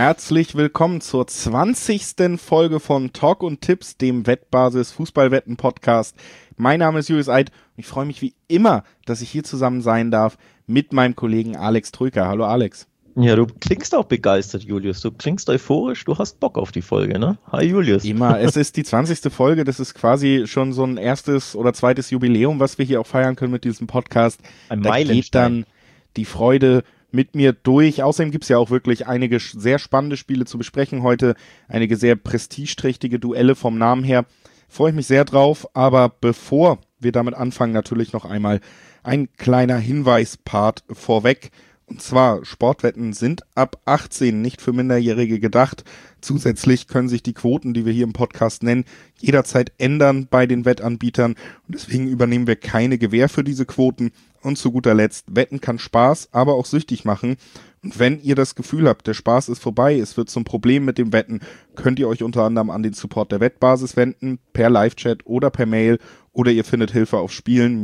Herzlich willkommen zur 20. Folge von Talk und Tipps, dem Wettbasis Fußballwetten Podcast. Mein Name ist Julius Eid und ich freue mich wie immer, dass ich hier zusammen sein darf mit meinem Kollegen Alex Troika. Hallo Alex. Ja, du klingst auch begeistert, Julius. Du klingst euphorisch, du hast Bock auf die Folge, ne? Hi, Julius. Immer, es ist die 20. Folge, das ist quasi schon so ein erstes oder zweites Jubiläum, was wir hier auch feiern können mit diesem Podcast. Ein Da Meilenstein. geht dann die Freude mit mir durch. Außerdem gibt's ja auch wirklich einige sehr spannende Spiele zu besprechen heute, einige sehr prestigeträchtige Duelle vom Namen her. Freue ich mich sehr drauf, aber bevor wir damit anfangen, natürlich noch einmal ein kleiner Hinweispart vorweg. Und zwar, Sportwetten sind ab 18 nicht für Minderjährige gedacht. Zusätzlich können sich die Quoten, die wir hier im Podcast nennen, jederzeit ändern bei den Wettanbietern. Und deswegen übernehmen wir keine Gewähr für diese Quoten. Und zu guter Letzt, Wetten kann Spaß, aber auch süchtig machen. Und wenn ihr das Gefühl habt, der Spaß ist vorbei, es wird zum Problem mit dem Wetten, könnt ihr euch unter anderem an den Support der Wettbasis wenden, per Live-Chat oder per Mail. Oder ihr findet Hilfe auf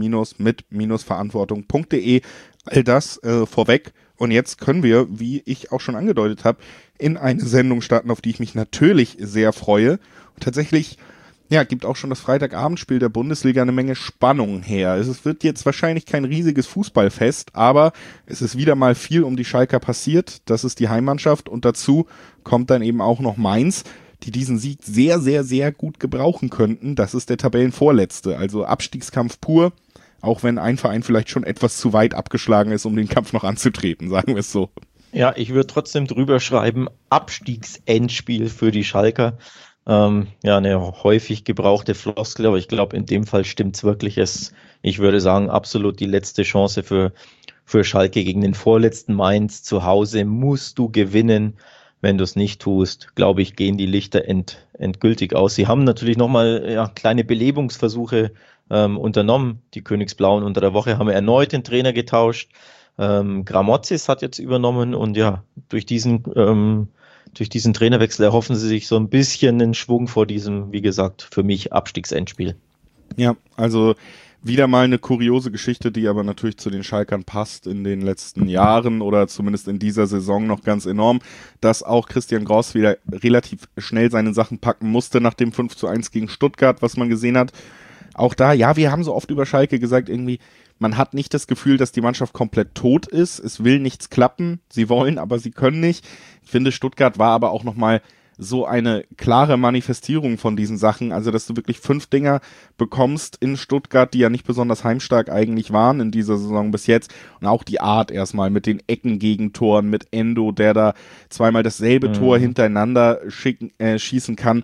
spielen-mit-verantwortung.de. All das vorweg. Und jetzt können wir, wie ich auch schon angedeutet habe, in eine Sendung starten, auf die ich mich natürlich sehr freue. Und tatsächlich, ja, gibt auch schon das Freitagabendspiel der Bundesliga eine Menge Spannung her. Es wird jetzt wahrscheinlich kein riesiges Fußballfest, aber es ist wieder mal viel um die Schalker passiert. Das ist die Heimmannschaft und dazu kommt dann eben auch noch Mainz, die diesen Sieg sehr, sehr, sehr gut gebrauchen könnten. Das ist der Tabellenvorletzte, also Abstiegskampf pur. Auch wenn ein Verein vielleicht schon etwas zu weit abgeschlagen ist, um den Kampf noch anzutreten, sagen wir es so. Ja, ich würde trotzdem drüber schreiben, Abstiegsendspiel für die Schalker. Ja, eine häufig gebrauchte Floskel, aber ich glaube, in dem Fall stimmt's wirklich. Ich würde sagen, absolut die letzte Chance für Schalke gegen den vorletzten Mainz. Zu Hause musst du gewinnen. Wenn du es nicht tust, glaube ich, gehen die Lichter endgültig aus. Sie haben natürlich nochmal kleine Belebungsversuche unternommen. Die Königsblauen unter der Woche haben erneut den Trainer getauscht. Gramotzis hat jetzt übernommen und ja, durch diesen Trainerwechsel erhoffen sie sich so ein bisschen einen Schwung vor diesem, wie gesagt, für mich Abstiegsendspiel. Ja, also wieder mal eine kuriose Geschichte, die aber natürlich zu den Schalkern passt in den letzten Jahren oder zumindest in dieser Saison noch ganz enorm, dass auch Christian Gross wieder relativ schnell seine Sachen packen musste nach dem 5:1 gegen Stuttgart, was man gesehen hat. Auch da, ja, wir haben so oft über Schalke gesagt, irgendwie, man hat nicht das Gefühl, dass die Mannschaft komplett tot ist. Es will nichts klappen. Sie wollen, aber sie können nicht. Ich finde, Stuttgart war aber auch nochmal so eine klare Manifestierung von diesen Sachen. Also, dass du wirklich 5 Dinger bekommst in Stuttgart, die ja nicht besonders heimstark eigentlich waren in dieser Saison bis jetzt. Und auch die Art erstmal mit den Eckengegentoren, mit Endo, der da zweimal dasselbe Tor hintereinander schießen kann.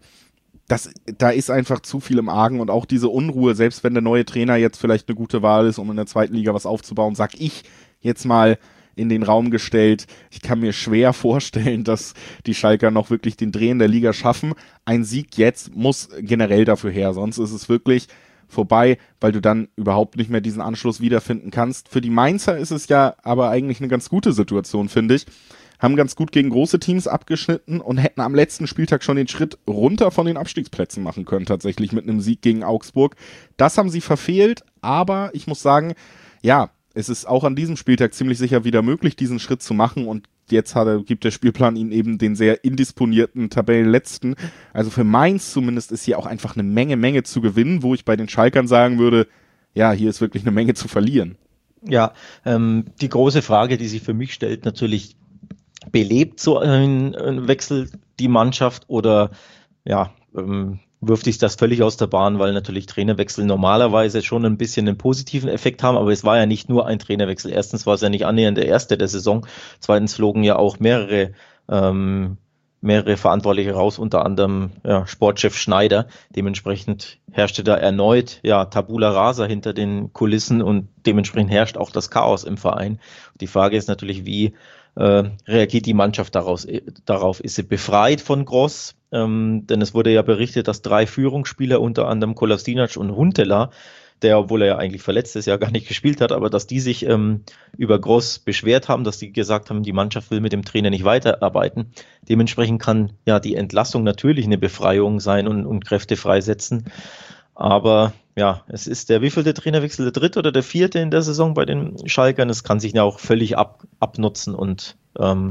Da ist einfach zu viel im Argen und auch diese Unruhe, selbst wenn der neue Trainer jetzt vielleicht eine gute Wahl ist, um in der zweiten Liga was aufzubauen, sag ich jetzt mal in den Raum gestellt. Ich kann mir schwer vorstellen, dass die Schalker noch wirklich den Dreh in der Liga schaffen. Ein Sieg jetzt muss generell dafür her, sonst ist es wirklich vorbei, weil du dann überhaupt nicht mehr diesen Anschluss wiederfinden kannst. Für die Mainzer ist es ja aber eigentlich eine ganz gute Situation, finde ich. Haben ganz gut gegen große Teams abgeschnitten und hätten am letzten Spieltag schon den Schritt runter von den Abstiegsplätzen machen können, tatsächlich mit einem Sieg gegen Augsburg. Das haben sie verfehlt, aber ich muss sagen, ja, es ist auch an diesem Spieltag ziemlich sicher wieder möglich, diesen Schritt zu machen und jetzt gibt der Spielplan ihnen eben den sehr indisponierten Tabellenletzten. Also für Mainz zumindest ist hier auch einfach eine Menge zu gewinnen, wo ich bei den Schalkern sagen würde, ja, hier ist wirklich eine Menge zu verlieren. Ja, die große Frage, die sich für mich stellt, natürlich, belebt so ein Wechsel die Mannschaft oder ja, wirft sich das völlig aus der Bahn, weil natürlich Trainerwechsel normalerweise schon ein bisschen einen positiven Effekt haben, aber es war ja nicht nur ein Trainerwechsel. Erstens war es ja nicht annähernd der erste der Saison, zweitens flogen ja auch mehrere Verantwortliche raus, unter anderem Sportchef Schneider. Dementsprechend herrschte da erneut Tabula Rasa hinter den Kulissen und dementsprechend herrscht auch das Chaos im Verein. Die Frage ist natürlich, wie reagiert die Mannschaft darauf? Ist sie befreit von Gross? Denn es wurde ja berichtet, dass 3 Führungsspieler, unter anderem Kolasinac und Huntelaar, der, obwohl er ja eigentlich verletzt ist, ja gar nicht gespielt hat, aber dass die sich über Gross beschwert haben, dass die gesagt haben, die Mannschaft will mit dem Trainer nicht weiterarbeiten. Dementsprechend kann ja die Entlassung natürlich eine Befreiung sein und Kräfte freisetzen. Aber ja, es ist der wievielte Trainerwechsel, der 3. oder der 4. in der Saison bei den Schalkern. Das kann sich ja auch völlig abnutzen und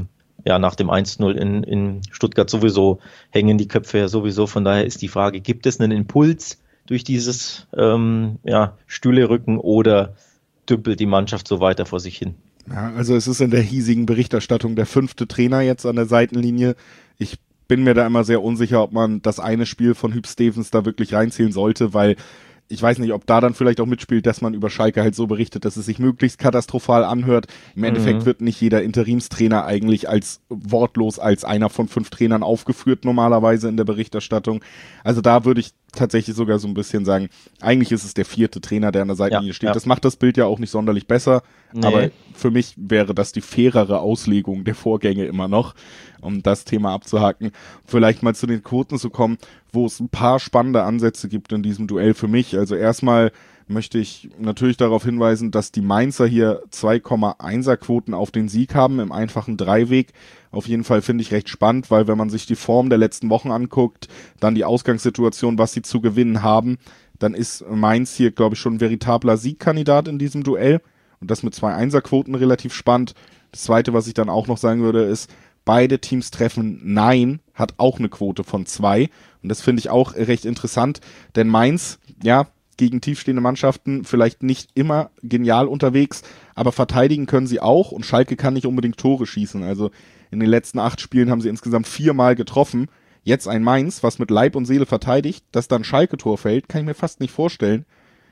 ja, nach dem 1-0 in Stuttgart sowieso hängen die Köpfe ja sowieso. Von daher ist die Frage, gibt es einen Impuls durch dieses Stühlerücken oder dümpelt die Mannschaft so weiter vor sich hin? Ja, also es ist in der hiesigen Berichterstattung der 5. Trainer jetzt an der Seitenlinie. Ich bin mir da immer sehr unsicher, ob man das eine Spiel von Huub Stevens da wirklich reinzählen sollte, weil ich weiß nicht, ob da dann vielleicht auch mitspielt, dass man über Schalke halt so berichtet, dass es sich möglichst katastrophal anhört. Im Endeffekt wird nicht jeder Interimstrainer eigentlich als wortlos als einer von 5 Trainern aufgeführt normalerweise in der Berichterstattung. Also da würde ich tatsächlich sogar so ein bisschen sagen, eigentlich ist es der 4. Trainer, der an der Seitenlinie steht. Ja. Das macht das Bild ja auch nicht sonderlich besser, aber für mich wäre das die fairere Auslegung der Vorgänge immer noch, um das Thema abzuhaken. Vielleicht mal zu den Quoten zu kommen, wo es ein paar spannende Ansätze gibt in diesem Duell für mich. Also erstmal möchte ich natürlich darauf hinweisen, dass die Mainzer hier 2,1er Quoten auf den Sieg haben im einfachen Dreiweg. Auf jeden Fall finde ich recht spannend, weil wenn man sich die Form der letzten Wochen anguckt, dann die Ausgangssituation, was sie zu gewinnen haben, dann ist Mainz hier, glaube ich, schon ein veritabler Siegkandidat in diesem Duell. Und das mit 2 Einser-Quoten relativ spannend. Das Zweite, was ich dann auch noch sagen würde, ist, beide Teams treffen Nein, hat auch eine Quote von 2. Und das finde ich auch recht interessant, denn Mainz, ja, gegen tiefstehende Mannschaften vielleicht nicht immer genial unterwegs, aber verteidigen können sie auch und Schalke kann nicht unbedingt Tore schießen. Also in den letzten 8 Spielen haben sie insgesamt 4-mal getroffen. Jetzt ein Mainz, was mit Leib und Seele verteidigt, dass dann Schalke-Tor fällt, kann ich mir fast nicht vorstellen.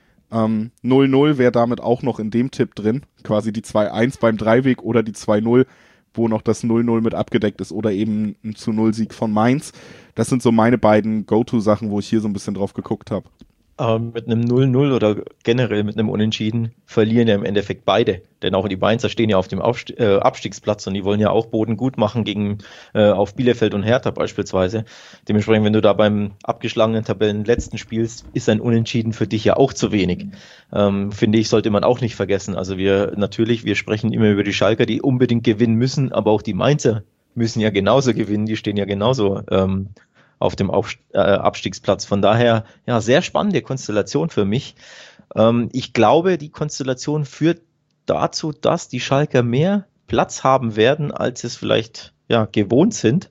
0-0 wäre damit auch noch in dem Tipp drin, quasi die 2-1 beim Dreiweg oder die 2-0, wo noch das 0-0 mit abgedeckt ist oder eben ein 0-Sieg von Mainz. Das sind so meine beiden Go-To-Sachen, wo ich hier so ein bisschen drauf geguckt habe. Aber mit einem 0-0 oder generell mit einem Unentschieden verlieren ja im Endeffekt beide. Denn auch die Mainzer stehen ja auf dem Abstiegsplatz und die wollen ja auch Boden gut machen auf Bielefeld und Hertha beispielsweise. Dementsprechend, wenn du da beim abgeschlagenen Tabellenletzten spielst, ist ein Unentschieden für dich ja auch zu wenig. Finde ich, sollte man auch nicht vergessen. Also wir sprechen immer über die Schalker, die unbedingt gewinnen müssen, aber auch die Mainzer müssen ja genauso gewinnen. Die stehen ja genauso auf dem Abstiegsplatz. Von daher, ja, sehr spannende Konstellation für mich. Ich glaube, die Konstellation führt dazu, dass die Schalker mehr Platz haben werden, als es vielleicht gewohnt sind,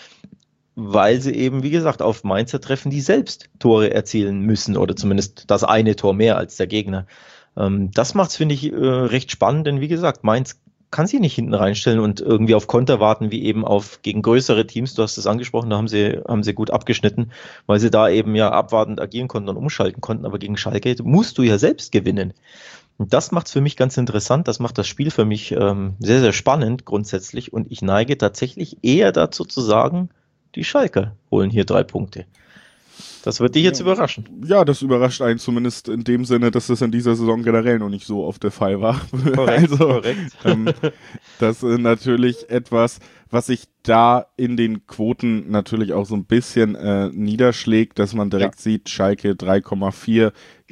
weil sie eben, wie gesagt, auf Mainzer treffen, die selbst Tore erzielen müssen oder zumindest das eine Tor mehr als der Gegner. Das macht es, finde ich, recht spannend, denn wie gesagt, Mainz kann sie nicht hinten reinstellen und irgendwie auf Konter warten, wie eben gegen größere Teams. Du hast es angesprochen, da haben sie gut abgeschnitten, weil sie da eben abwartend agieren konnten und umschalten konnten. Aber gegen Schalke musst du ja selbst gewinnen. Und das macht es für mich ganz interessant. Das macht das Spiel für mich sehr, sehr spannend grundsätzlich. Und ich neige tatsächlich eher dazu zu sagen, die Schalker holen hier 3 Punkte. Das wird dich jetzt überraschen. Ja, das überrascht einen zumindest in dem Sinne, dass das in dieser Saison generell noch nicht so oft der Fall war. Korrekt, korrekt. Das ist natürlich etwas, was sich da in den Quoten natürlich auch so ein bisschen niederschlägt, dass man direkt sieht, Schalke 3,4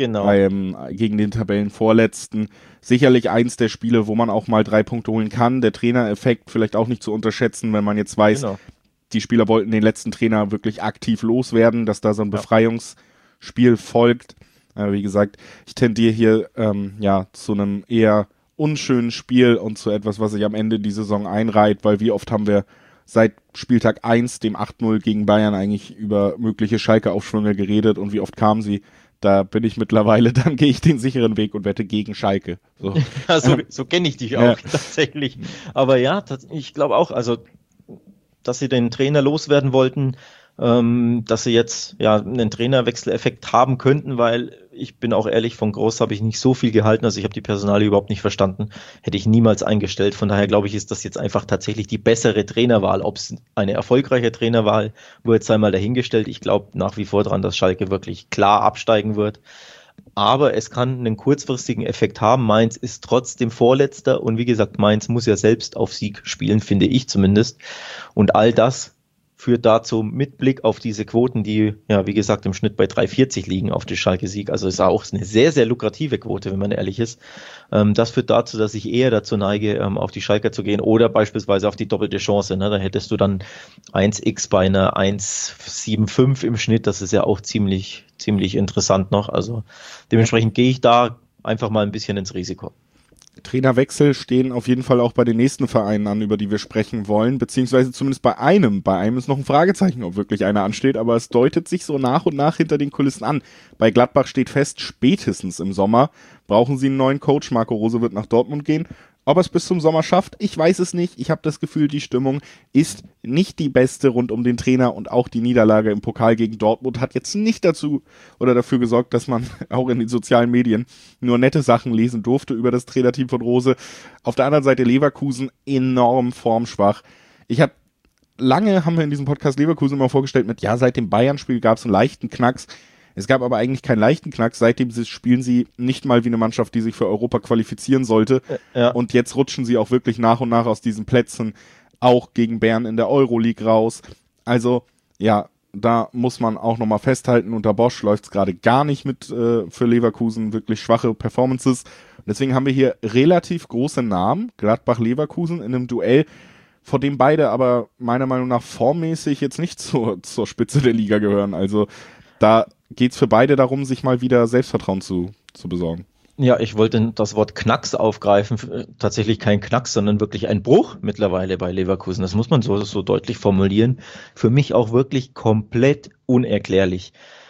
gegen den Tabellenvorletzten. Sicherlich eins der Spiele, wo man auch mal 3 Punkte holen kann. Der Trainereffekt vielleicht auch nicht zu unterschätzen, wenn man jetzt weiß, die Spieler wollten den letzten Trainer wirklich aktiv loswerden, dass da so ein Befreiungsspiel folgt. Wie gesagt, ich tendiere hier zu einem eher unschönen Spiel und zu etwas, was sich am Ende die Saison einreiht, weil wie oft haben wir seit Spieltag 1, dem 8-0 gegen Bayern, eigentlich über mögliche Schalke-Aufschwünge geredet und wie oft kamen sie? Da bin ich mittlerweile, dann gehe ich den sicheren Weg und wette gegen Schalke. So, so kenne ich dich auch tatsächlich. Aber ich glaube auch, also dass sie den Trainer loswerden wollten, dass sie jetzt einen Trainerwechseleffekt haben könnten, weil ich bin auch ehrlich, von Groß habe ich nicht so viel gehalten, also ich habe die Personalie überhaupt nicht verstanden, hätte ich niemals eingestellt, von daher glaube ich, ist das jetzt einfach tatsächlich die bessere Trainerwahl. Ob es eine erfolgreiche Trainerwahl wird, sei mal dahingestellt. Ich glaube nach wie vor dran, dass Schalke wirklich klar absteigen wird. Aber es kann einen kurzfristigen Effekt haben. Mainz ist trotzdem Vorletzter und wie gesagt, Mainz muss ja selbst auf Sieg spielen, finde ich zumindest. Und all das führt dazu mit Blick auf diese Quoten, die wie gesagt im Schnitt bei 3,40 liegen auf den Schalke-Sieg. Also ist auch eine sehr, sehr lukrative Quote, wenn man ehrlich ist. Das führt dazu, dass ich eher dazu neige, auf die Schalker zu gehen oder beispielsweise auf die doppelte Chance. Ne? Da hättest du dann 1x bei einer 1,75 im Schnitt. Das ist ja auch ziemlich interessant noch. Also dementsprechend gehe ich da einfach mal ein bisschen ins Risiko. Trainerwechsel stehen auf jeden Fall auch bei den nächsten Vereinen an, über die wir sprechen wollen, beziehungsweise zumindest bei einem. Bei einem ist noch ein Fragezeichen, ob wirklich einer ansteht, aber es deutet sich so nach und nach hinter den Kulissen an. Bei Gladbach steht fest, spätestens im Sommer brauchen sie einen neuen Coach. Marco Rose wird nach Dortmund gehen. Ob er es bis zum Sommer schafft, ich weiß es nicht. Ich habe das Gefühl, die Stimmung ist nicht die beste rund um den Trainer und auch die Niederlage im Pokal gegen Dortmund hat jetzt nicht dazu oder dafür gesorgt, dass man auch in den sozialen Medien nur nette Sachen lesen durfte über das Trainerteam von Rose. Auf der anderen Seite Leverkusen enorm formschwach. Haben wir in diesem Podcast Leverkusen immer vorgestellt mit, ja, seit dem Bayern-Spiel gab es einen leichten Knacks. Es gab aber eigentlich keinen leichten Knacks. Seitdem spielen sie nicht mal wie eine Mannschaft, die sich für Europa qualifizieren sollte. Ja. Und jetzt rutschen sie auch wirklich nach und nach aus diesen Plätzen, auch gegen Bern in der Euroleague raus. Also, ja, da muss man auch nochmal festhalten, unter Bosch läuft es gerade gar nicht mit für Leverkusen, wirklich schwache Performances. Deswegen haben wir hier relativ große Namen, Gladbach-Leverkusen, in einem Duell, vor dem beide aber meiner Meinung nach formmäßig jetzt nicht zur Spitze der Liga gehören. Also da geht's für beide darum, sich mal wieder Selbstvertrauen zu besorgen. Ja, ich wollte das Wort Knacks aufgreifen. Tatsächlich kein Knacks, sondern wirklich ein Bruch mittlerweile bei Leverkusen. Das muss man so deutlich formulieren. Für mich auch wirklich komplett unerklärlich.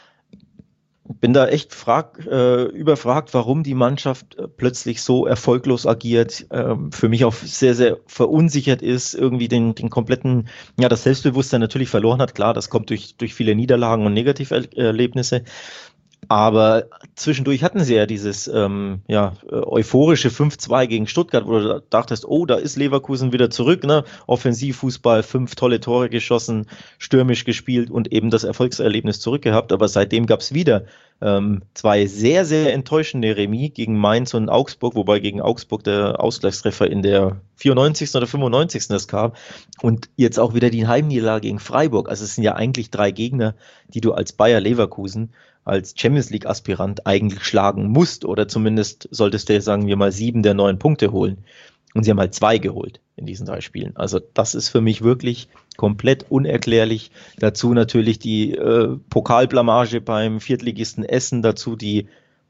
Bin da echt überfragt, warum die Mannschaft plötzlich so erfolglos agiert, für mich auch sehr, sehr verunsichert ist, irgendwie den kompletten, ja, das Selbstbewusstsein natürlich verloren hat. Klar, das kommt durch viele Niederlagen und Negativerlebnisse. Aber zwischendurch hatten sie ja dieses euphorische 5-2 gegen Stuttgart, wo du dachtest, oh, da ist Leverkusen wieder zurück, ne? Offensivfußball, 5 tolle Tore geschossen, stürmisch gespielt und eben das Erfolgserlebnis zurückgehabt. Aber seitdem gab es wieder 2 sehr, sehr enttäuschende Remis gegen Mainz und Augsburg, wobei gegen Augsburg der Ausgleichstreffer in der 94. oder 95. das kam. Und jetzt auch wieder die Heimniederlage gegen Freiburg. Also es sind ja eigentlich 3 Gegner, die du als Bayer Leverkusen als Champions League Aspirant eigentlich schlagen musst, oder zumindest solltest du, sagen wir mal, 7 der 9 Punkte holen. Und sie haben halt 2 geholt in diesen 3 Spielen. Also das ist für mich wirklich komplett unerklärlich. Dazu natürlich die Pokalblamage beim Viertligisten Essen, dazu die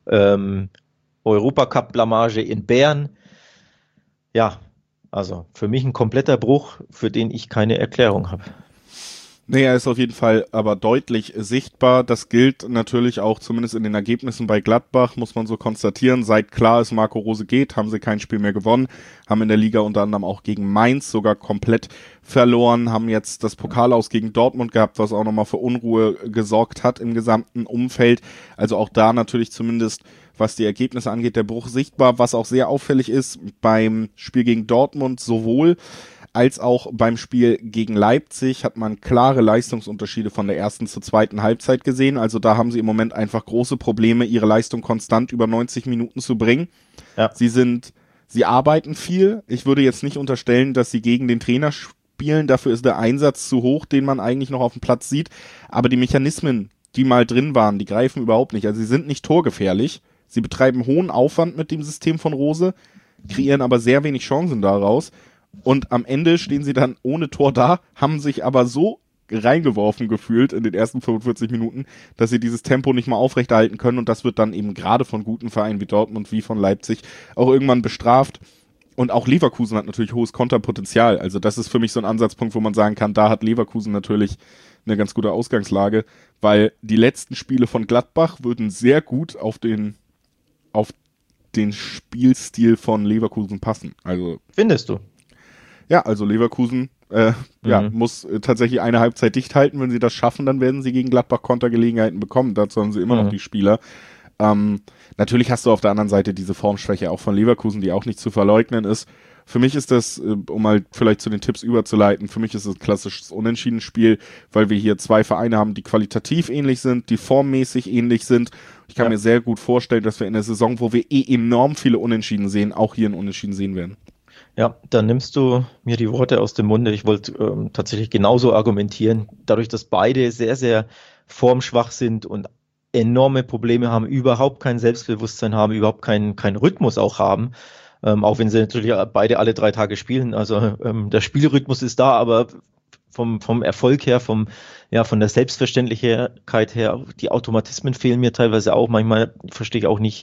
Europacup-Blamage in Bern. Ja, also für mich ein kompletter Bruch, für den ich keine Erklärung habe. Nee, er ist auf jeden Fall aber deutlich sichtbar. Das gilt natürlich auch zumindest in den Ergebnissen bei Gladbach, muss man so konstatieren. Seit klar ist, Marco Rose geht, haben sie kein Spiel mehr gewonnen, haben in der Liga unter anderem auch gegen Mainz sogar komplett verloren, haben jetzt das Pokalaus gegen Dortmund gehabt, was auch nochmal für Unruhe gesorgt hat im gesamten Umfeld. Also auch da natürlich zumindest, was die Ergebnisse angeht, der Bruch sichtbar. Was auch sehr auffällig ist beim Spiel gegen Dortmund sowohl als auch beim Spiel gegen Leipzig hat man klare Leistungsunterschiede von der ersten zur zweiten Halbzeit gesehen. Also da haben sie im Moment einfach große Probleme, ihre Leistung konstant über 90 Minuten zu bringen. Ja. Sie arbeiten viel. Ich würde jetzt nicht unterstellen, dass sie gegen den Trainer spielen. Dafür ist der Einsatz zu hoch, den man eigentlich noch auf dem Platz sieht. Aber die Mechanismen, die mal drin waren, die greifen überhaupt nicht. Also sie sind nicht torgefährlich. Sie betreiben hohen Aufwand mit dem System von Rose, kreieren aber sehr wenig Chancen daraus. Und am Ende stehen sie dann ohne Tor da, haben sich aber so reingeworfen gefühlt in den ersten 45 Minuten, dass sie dieses Tempo nicht mal aufrechterhalten können. Und das wird dann eben gerade von guten Vereinen wie Dortmund, wie von Leipzig auch irgendwann bestraft. Und auch Leverkusen hat natürlich hohes Konterpotenzial. Also das ist für mich so ein Ansatzpunkt, wo man sagen kann, da hat Leverkusen natürlich eine ganz gute Ausgangslage, weil die letzten Spiele von Gladbach würden sehr gut auf den Spielstil von Leverkusen passen. Also findest du? Ja, also Leverkusen muss tatsächlich eine Halbzeit dicht halten. Wenn sie das schaffen, dann werden sie gegen Gladbach Kontergelegenheiten bekommen. Dazu haben sie immer noch die Spieler. Natürlich hast du auf der anderen Seite diese Formschwäche auch von Leverkusen, die auch nicht zu verleugnen ist. Für mich ist das, um mal vielleicht zu den Tipps überzuleiten, für mich ist es ein klassisches Unentschieden-Spiel, weil wir hier 2 Vereine haben, die qualitativ ähnlich sind, die formmäßig ähnlich sind. Ich kann mir sehr gut vorstellen, dass wir in der Saison, wo wir enorm viele Unentschieden sehen, auch hier ein Unentschieden sehen werden. Ja, dann nimmst du mir die Worte aus dem Munde. Ich wollte tatsächlich genauso argumentieren. Dadurch, dass beide sehr, sehr formschwach sind und enorme Probleme haben, überhaupt kein Selbstbewusstsein haben, überhaupt keinen Rhythmus auch haben, auch wenn sie natürlich beide alle 3 Tage spielen. Also der Spielrhythmus ist da, aber vom Erfolg her, von der Selbstverständlichkeit her, die Automatismen fehlen mir teilweise auch. Manchmal verstehe ich auch nicht,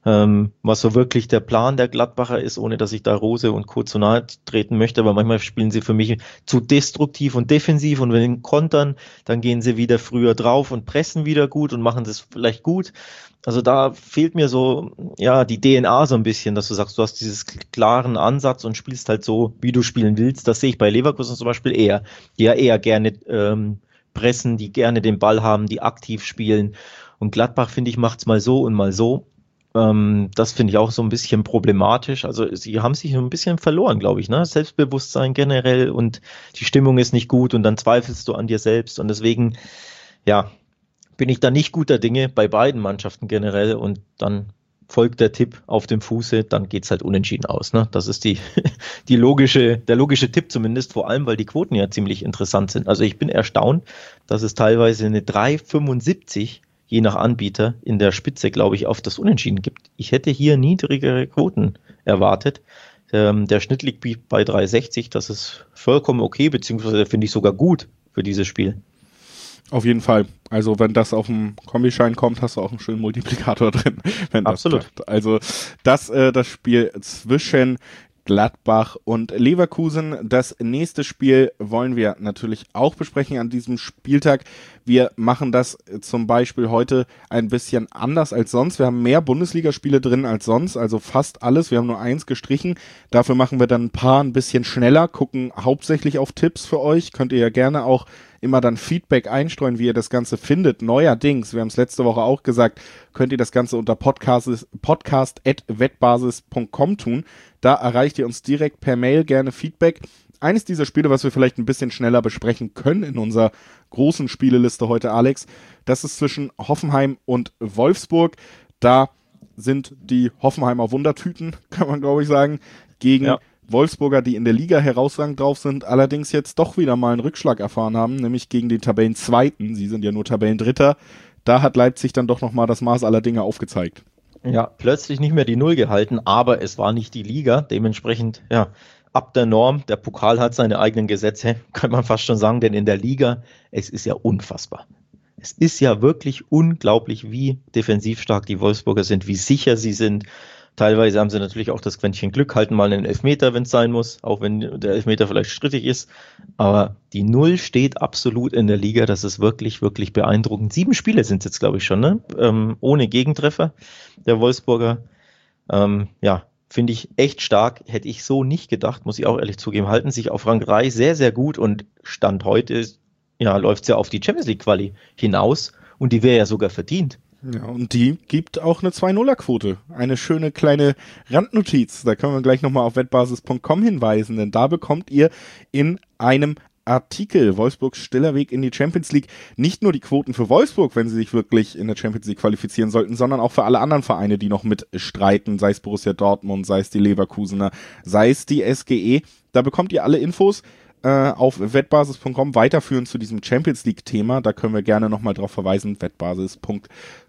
was so wirklich der Plan der Gladbacher ist, ohne dass ich da Rose und Co. zu nahe treten möchte, aber manchmal spielen sie für mich zu destruktiv und defensiv und wenn sie kontern, dann gehen sie wieder früher drauf und pressen wieder gut und machen das vielleicht gut. Also da fehlt mir so, ja, die DNA so ein bisschen, dass du sagst, du hast dieses klaren Ansatz und spielst halt so, wie du spielen willst. Das sehe ich bei Leverkusen zum Beispiel eher, die ja eher gerne pressen, die gerne den Ball haben, die aktiv spielen. Und Gladbach, finde ich, macht's mal so und mal so. Das finde ich auch so ein bisschen problematisch. Also sie haben sich ein bisschen verloren, glaube ich, ne? Selbstbewusstsein generell und die Stimmung ist nicht gut und dann zweifelst du an dir selbst und deswegen, ja, bin ich da nicht guter Dinge bei beiden Mannschaften generell und dann folgt der Tipp auf dem Fuße, dann geht's halt unentschieden aus, ne? Das ist der logische Tipp zumindest, vor allem, weil die Quoten ja ziemlich interessant sind. Also ich bin erstaunt, dass es teilweise eine 3,75 je nach Anbieter in der Spitze, glaube ich, auf das Unentschieden gibt. Ich hätte hier niedrigere Quoten erwartet. Der Schnitt liegt bei 3,60. Das ist vollkommen okay, beziehungsweise finde ich sogar gut für dieses Spiel. Auf jeden Fall. Also wenn das auf dem Kombischein kommt, hast du auch einen schönen Multiplikator drin. Wenn das Absolut. klappt. Also das Spiel zwischen Gladbach und Leverkusen. Das nächste Spiel wollen wir natürlich auch besprechen an diesem Spieltag. Wir machen das zum Beispiel heute ein bisschen anders als sonst. Wir haben mehr Bundesligaspiele drin als sonst, also fast alles. Wir haben nur 1 gestrichen. Dafür machen wir dann ein paar ein bisschen schneller, gucken hauptsächlich auf Tipps für euch. Könnt ihr ja gerne auch immer dann Feedback einstreuen, wie ihr das Ganze findet. Neuerdings, wir haben es letzte Woche auch gesagt, könnt ihr das Ganze unter podcast@wettbasis.com tun. Da erreicht ihr uns direkt per Mail gerne Feedback. Eines dieser Spiele, was wir vielleicht ein bisschen schneller besprechen können in unserer großen Spieleliste heute, Alex, das ist zwischen Hoffenheim und Wolfsburg. Da sind die Hoffenheimer Wundertüten, kann man glaube ich sagen, gegen Wolfsburger, die in der Liga herausragend drauf sind, allerdings jetzt doch wieder mal einen Rückschlag erfahren haben, nämlich gegen den Tabellenzweiten. Sie sind ja nur Tabellendritter. Da hat Leipzig dann doch nochmal das Maß aller Dinge aufgezeigt. Ja, plötzlich nicht mehr die Null gehalten, aber es war nicht die Liga. Dementsprechend, ja, ab der Norm. Der Pokal hat seine eigenen Gesetze, kann man fast schon sagen, denn in der Liga, es ist ja unfassbar. Es ist ja wirklich unglaublich, wie defensiv stark die Wolfsburger sind, wie sicher sie sind. Teilweise haben sie natürlich auch das Quäntchen Glück, halten mal einen Elfmeter, wenn es sein muss, auch wenn der Elfmeter vielleicht strittig ist. Aber die Null steht absolut in der Liga. Das ist wirklich, wirklich beeindruckend. 7 Spiele sind es jetzt, glaube ich, schon, ne? Ohne Gegentreffer der Wolfsburger. Ja, finde ich echt stark. Hätte ich so nicht gedacht, muss ich auch ehrlich zugeben. Halten sich auf Rang 3 sehr, sehr gut und Stand heute läuft es ja auf die Champions League Quali hinaus und die wäre ja sogar verdient. Ja, und die gibt auch eine 2-0er-Quote. Eine schöne kleine Randnotiz. Da können wir gleich nochmal auf wettbasis.com hinweisen, denn da bekommt ihr in einem Artikel Wolfsburgs stiller Weg in die Champions League nicht nur die Quoten für Wolfsburg, wenn sie sich wirklich in der Champions League qualifizieren sollten, sondern auch für alle anderen Vereine, die noch mitstreiten, sei es Borussia Dortmund, sei es die Leverkusener, sei es die SGE. Da bekommt ihr alle Infos auf wettbasis.com weiterführend zu diesem Champions League-Thema. Da können wir gerne nochmal drauf verweisen, wettbasis.com.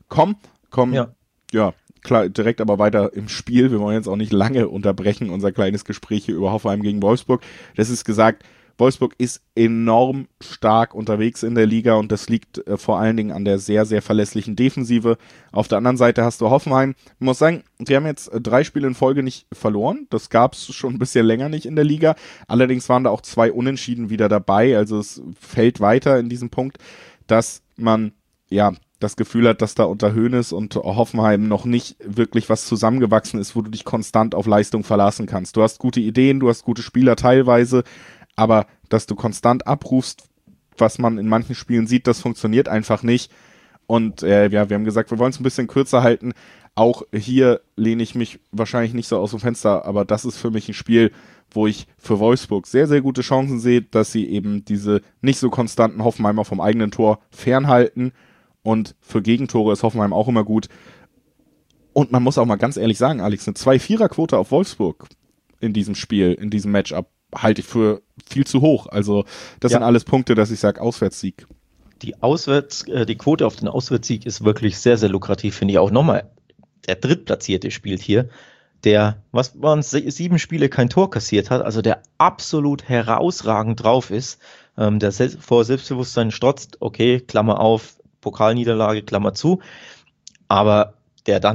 Ja, klar, direkt aber weiter im Spiel. Wir wollen jetzt auch nicht lange unterbrechen, unser kleines Gespräch hier über Hoffenheim gegen Wolfsburg. Das ist gesagt, Wolfsburg ist enorm stark unterwegs in der Liga und das liegt vor allen Dingen an der sehr, sehr verlässlichen Defensive. Auf der anderen Seite hast du Hoffenheim. Ich muss sagen, die haben jetzt 3 Spiele in Folge nicht verloren. Das gab es schon ein bisschen länger nicht in der Liga. Allerdings waren da auch 2 Unentschieden wieder dabei. Also es fällt weiter in diesem Punkt, dass man das Gefühl hat, dass da unter Hoeneß und Hoffenheim noch nicht wirklich was zusammengewachsen ist, wo du dich konstant auf Leistung verlassen kannst. Du hast gute Ideen, du hast gute Spieler teilweise, aber dass du konstant abrufst, was man in manchen Spielen sieht, das funktioniert einfach nicht. Und wir haben gesagt, wir wollen es ein bisschen kürzer halten. Auch hier lehne ich mich wahrscheinlich nicht so aus dem Fenster, aber das ist für mich ein Spiel, wo ich für Wolfsburg sehr, sehr gute Chancen sehe, dass sie eben diese nicht so konstanten Hoffenheimer vom eigenen Tor fernhalten. Und für Gegentore ist Hoffenheim auch immer gut. Und man muss auch mal ganz ehrlich sagen, Alex, eine 2-4er-Quote auf Wolfsburg in diesem Spiel, in diesem Matchup, halte ich für viel zu hoch. Also das sind alles Punkte, dass ich sage, Auswärtssieg. Die Quote auf den Auswärtssieg ist wirklich sehr, sehr lukrativ, finde ich auch. Nochmal, der Drittplatzierte spielt hier, der, 7 Spiele kein Tor kassiert hat, also der absolut herausragend drauf ist, der vor Selbstbewusstsein strotzt, okay, Klammer auf, Pokalniederlage, Klammer zu, aber der dann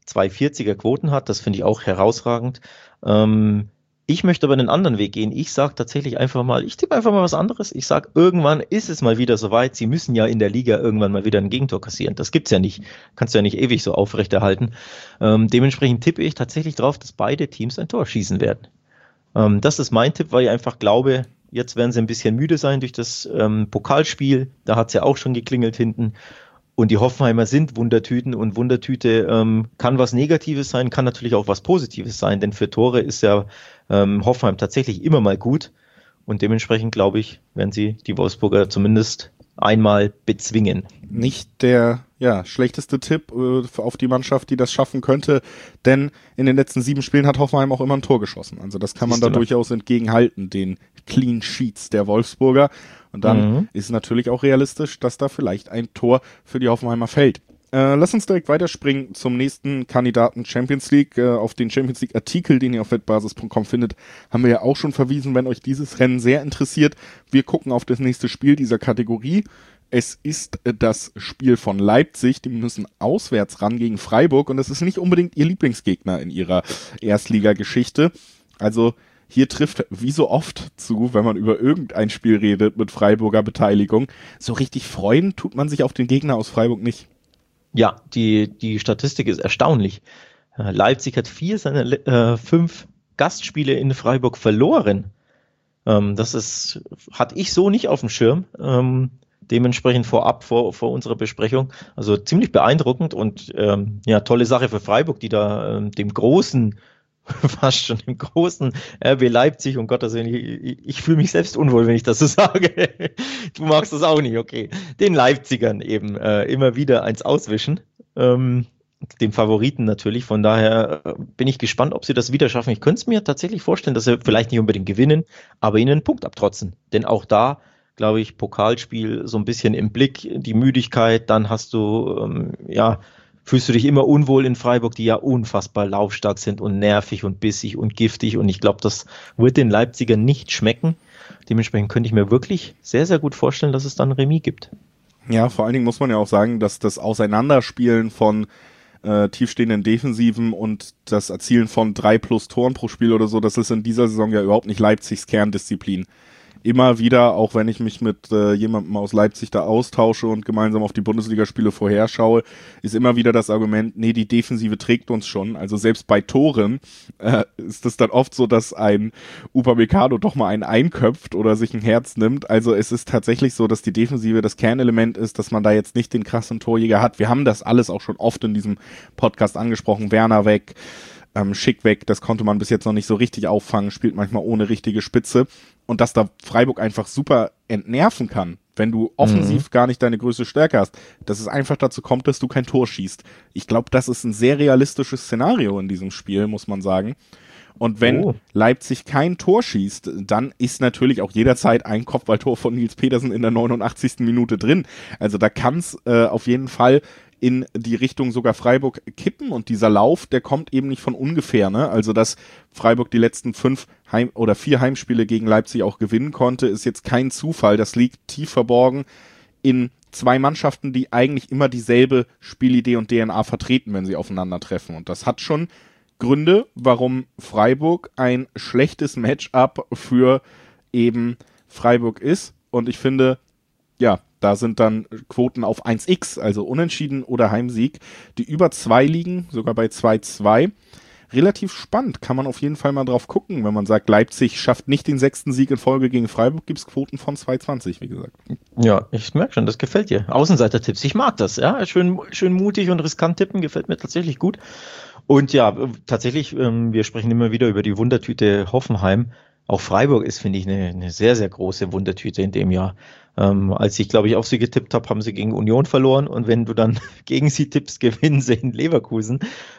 2,40er Quoten hat. Das finde ich auch herausragend. Ich möchte aber einen anderen Weg gehen. Ich sage tatsächlich ich tippe einfach mal was anderes. Ich sage, irgendwann ist es mal wieder soweit. Sie müssen ja in der Liga irgendwann mal wieder ein Gegentor kassieren. Das gibt's ja nicht. Kannst du ja nicht ewig so aufrechterhalten. Dementsprechend tippe ich tatsächlich drauf, dass beide Teams ein Tor schießen werden. Das ist mein Tipp, weil ich einfach glaube, jetzt werden sie ein bisschen müde sein durch das Pokalspiel. Da hat's ja auch schon geklingelt hinten. Und die Hoffenheimer sind Wundertüten und Wundertüte kann was Negatives sein, kann natürlich auch was Positives sein, denn für Tore ist ja Hoffenheim tatsächlich immer mal gut und dementsprechend glaube ich, werden sie die Wolfsburger zumindest einmal bezwingen. Nicht der schlechteste Tipp auf die Mannschaft, die das schaffen könnte, denn in den letzten 7 Spielen hat Hoffenheim auch immer ein Tor geschossen. Also das kann man da durchaus entgegenhalten, den Clean Sheets der Wolfsburger. Und dann ist natürlich auch realistisch, dass da vielleicht ein Tor für die Hoffenheimer fällt. Lass uns direkt weiterspringen zum nächsten Kandidaten Champions League. Auf den Champions League Artikel, den ihr auf wettbasis.com findet, haben wir ja auch schon verwiesen, wenn euch dieses Rennen sehr interessiert. Wir gucken auf das nächste Spiel dieser Kategorie. Es ist das Spiel von Leipzig. Die müssen auswärts ran gegen Freiburg und das ist nicht unbedingt ihr Lieblingsgegner in ihrer Erstligageschichte. Also hier trifft wie so oft zu, wenn man über irgendein Spiel redet mit Freiburger Beteiligung. So richtig freuen tut man sich auf den Gegner aus Freiburg nicht. Ja, die Statistik ist erstaunlich. Leipzig hat 4 seiner 5 Gastspiele in Freiburg verloren. Hatte ich so nicht auf dem Schirm. Dementsprechend vor unserer Besprechung. Also ziemlich beeindruckend und tolle Sache für Freiburg, die da dem großen RB Leipzig, um Gottes Willen, ich fühle mich selbst unwohl, wenn ich das so sage. Du magst das auch nicht, okay. Den Leipzigern eben immer wieder eins auswischen. Dem Favoriten natürlich. Von daher bin ich gespannt, ob sie das wieder schaffen. Ich könnte es mir tatsächlich vorstellen, dass sie vielleicht nicht unbedingt gewinnen, aber ihnen einen Punkt abtrotzen. Denn auch da, glaube ich, Pokalspiel so ein bisschen im Blick, die Müdigkeit, dann hast du, fühlst du dich immer unwohl in Freiburg, die ja unfassbar laufstark sind und nervig und bissig und giftig und ich glaube, das wird den Leipzigern nicht schmecken. Dementsprechend könnte ich mir wirklich sehr, sehr gut vorstellen, dass es dann Remis gibt. Ja, vor allen Dingen muss man ja auch sagen, dass das Auseinanderspielen von tiefstehenden Defensiven und das Erzielen von 3+ Toren pro Spiel oder so, das ist in dieser Saison ja überhaupt nicht Leipzigs Kerndisziplin. Immer wieder, auch wenn ich mich mit jemandem aus Leipzig da austausche und gemeinsam auf die Bundesligaspiele vorherschaue, ist immer wieder das Argument, nee, die Defensive trägt uns schon. Also selbst bei Toren ist es dann oft so, dass ein Upamecano doch mal einen einköpft oder sich ein Herz nimmt. Also es ist tatsächlich so, dass die Defensive das Kernelement ist, dass man da jetzt nicht den krassen Torjäger hat. Wir haben das alles auch schon oft in diesem Podcast angesprochen. Werner weg, Schick weg, das konnte man bis jetzt noch nicht so richtig auffangen, spielt manchmal ohne richtige Spitze. Und dass da Freiburg einfach super entnerven kann, wenn du offensiv gar nicht deine größte Stärke hast, dass es einfach dazu kommt, dass du kein Tor schießt. Ich glaube, das ist ein sehr realistisches Szenario in diesem Spiel, muss man sagen. Und wenn Leipzig kein Tor schießt, dann ist natürlich auch jederzeit ein Kopfballtor von Nils Petersen in der 89. Minute drin. Also da kann es auf jeden Fall in die Richtung sogar Freiburg kippen und dieser Lauf, der kommt eben nicht von ungefähr, ne? Also, dass Freiburg die letzten 4 Heimspiele gegen Leipzig auch gewinnen konnte, ist jetzt kein Zufall. Das liegt tief verborgen in 2 Mannschaften, die eigentlich immer dieselbe Spielidee und DNA vertreten, wenn sie aufeinandertreffen. Und das hat schon Gründe, warum Freiburg ein schlechtes Matchup für eben Freiburg ist. Und ich finde, ja, da sind dann Quoten auf 1x, also Unentschieden oder Heimsieg, die über 2 liegen, sogar bei 2,2. Relativ spannend, kann man auf jeden Fall mal drauf gucken. Wenn man sagt, Leipzig schafft nicht den 6. Sieg in Folge gegen Freiburg, gibt es Quoten von 2,20, wie gesagt. Ja, ich merke schon, das gefällt dir. Außenseiter-Tipps, ich mag das, ja. Schön mutig und riskant tippen, gefällt mir tatsächlich gut. Und ja, tatsächlich, wir sprechen immer wieder über die Wundertüte Hoffenheim. Auch Freiburg ist, finde ich, eine sehr, sehr große Wundertüte in dem Jahr. Als ich, glaube ich, auf sie getippt habe, haben sie gegen Union verloren. Und wenn du dann gegen sie tippst, gewinnen sie in Leverkusen.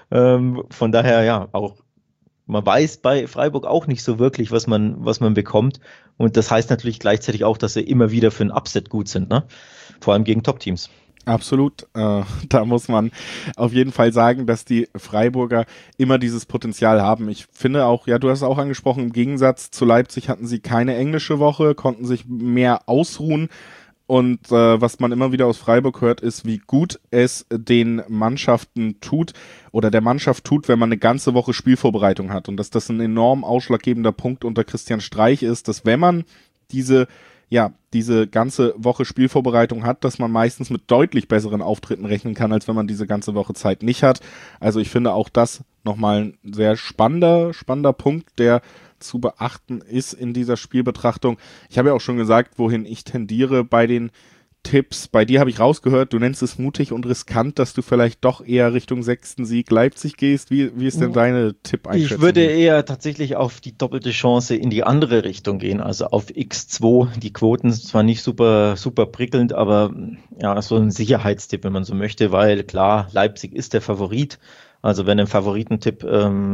Von daher, ja, auch man weiß bei Freiburg auch nicht so wirklich, was man bekommt. Und das heißt natürlich gleichzeitig auch, dass sie immer wieder für ein Upset gut sind, ne? Vor allem gegen Top-Teams. Absolut. Da muss man auf jeden Fall sagen, dass die Freiburger immer dieses Potenzial haben. Ich finde auch, ja, du hast es auch angesprochen, im Gegensatz zu Leipzig hatten sie keine englische Woche, konnten sich mehr ausruhen Und was man immer wieder aus Freiburg hört, ist, wie gut es den Mannschaften tut oder der Mannschaft tut, wenn man eine ganze Woche Spielvorbereitung hat. Und dass das ein enorm ausschlaggebender Punkt unter Christian Streich ist, dass wenn man diese ganze Woche Spielvorbereitung hat, dass man meistens mit deutlich besseren Auftritten rechnen kann, als wenn man diese ganze Woche Zeit nicht hat. Also ich finde auch das nochmal ein sehr spannender Punkt, der zu beachten ist in dieser Spielbetrachtung. Ich habe ja auch schon gesagt, wohin ich tendiere bei den Tipps. Bei dir habe ich rausgehört, du nennst es mutig und riskant, dass du vielleicht doch eher Richtung 6. Sieg Leipzig gehst. Wie ist denn deine Tipp-Einschätzung? Ich würde eher tatsächlich auf die doppelte Chance in die andere Richtung gehen, also auf X2. Die Quoten sind zwar nicht super prickelnd, aber ja, so ein Sicherheitstipp, wenn man so möchte, weil klar, Leipzig ist der Favorit. Also wenn ein Favoritentipp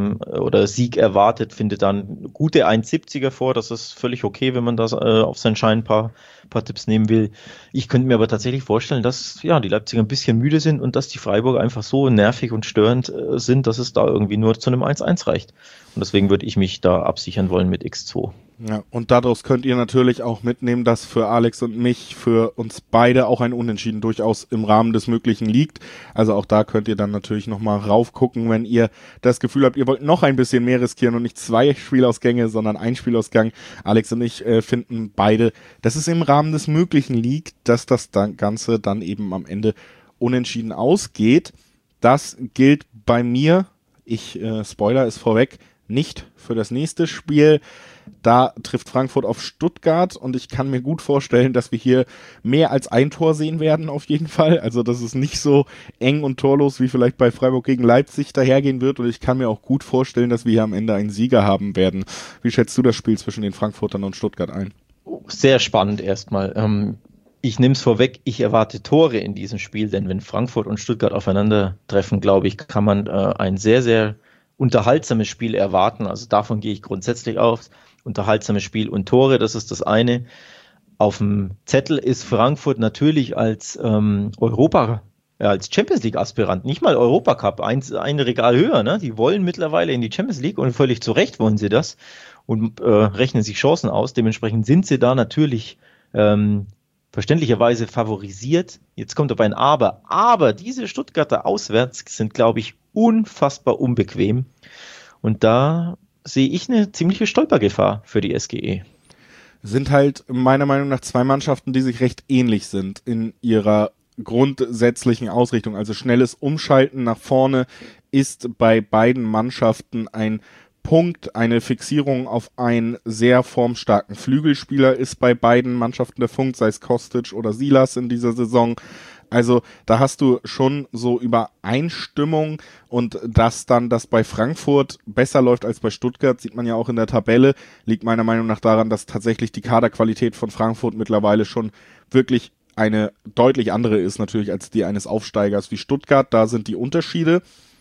oder Sieg erwartet, findet dann gute 1,70er vor. Das ist völlig okay, wenn man das auf seinen Schein ein paar Tipps nehmen will. Ich könnte mir aber tatsächlich vorstellen, dass ja die Leipziger ein bisschen müde sind und dass die Freiburger einfach so nervig und störend sind, dass es da irgendwie nur zu einem 1-1 reicht. Und deswegen würde ich mich da absichern wollen mit X2. Ja, und daraus könnt ihr natürlich auch mitnehmen, dass für Alex und mich, für uns beide auch ein Unentschieden durchaus im Rahmen des Möglichen liegt. Also auch da könnt ihr dann natürlich nochmal raufgucken, wenn ihr das Gefühl habt, ihr wollt noch ein bisschen mehr riskieren und nicht 2 Spielausgänge, sondern ein Spielausgang. Alex und ich finden beide, dass es im Rahmen des Möglichen liegt, dass das Ganze dann eben am Ende unentschieden ausgeht. Das gilt bei mir, Spoiler ist vorweg, nicht für das nächste Spiel. Da trifft Frankfurt auf Stuttgart und ich kann mir gut vorstellen, dass wir hier mehr als ein Tor sehen werden auf jeden Fall. Also dass es nicht so eng und torlos wie vielleicht bei Freiburg gegen Leipzig dahergehen wird und ich kann mir auch gut vorstellen, dass wir hier am Ende einen Sieger haben werden. Wie schätzt du das Spiel zwischen den Frankfurtern und Stuttgart ein? Sehr spannend erstmal. Ich nehme es vorweg, ich erwarte Tore in diesem Spiel, denn wenn Frankfurt und Stuttgart aufeinandertreffen, glaube ich, kann man ein sehr, sehr unterhaltsames Spiel erwarten. Also davon gehe ich grundsätzlich aus. Unterhaltsames Spiel und Tore, das ist das eine. Auf dem Zettel ist Frankfurt natürlich als als Champions League Aspirant, nicht mal Europacup, ein Regal höher, ne? Die wollen mittlerweile in die Champions League und völlig zu Recht wollen sie das und rechnen sich Chancen aus. Dementsprechend sind sie da natürlich verständlicherweise favorisiert. Jetzt kommt aber ein Aber. Aber diese Stuttgarter auswärts sind, glaube ich, unfassbar unbequem. Und da sehe ich eine ziemliche Stolpergefahr für die SGE. Sind halt meiner Meinung nach 2 Mannschaften, die sich recht ähnlich sind in ihrer grundsätzlichen Ausrichtung. Also schnelles Umschalten nach vorne ist bei beiden Mannschaften ein Punkt. Eine Fixierung auf einen sehr formstarken Flügelspieler ist bei beiden Mannschaften der Punkt, sei es Kostic oder Silas in dieser Saison. Also da hast du schon so Übereinstimmung und dass dann das bei Frankfurt besser läuft als bei Stuttgart, sieht man ja auch in der Tabelle, liegt meiner Meinung nach daran, dass tatsächlich die Kaderqualität von Frankfurt mittlerweile schon wirklich eine deutlich andere ist natürlich als die eines Aufsteigers wie Stuttgart. Da sind die Unterschiede.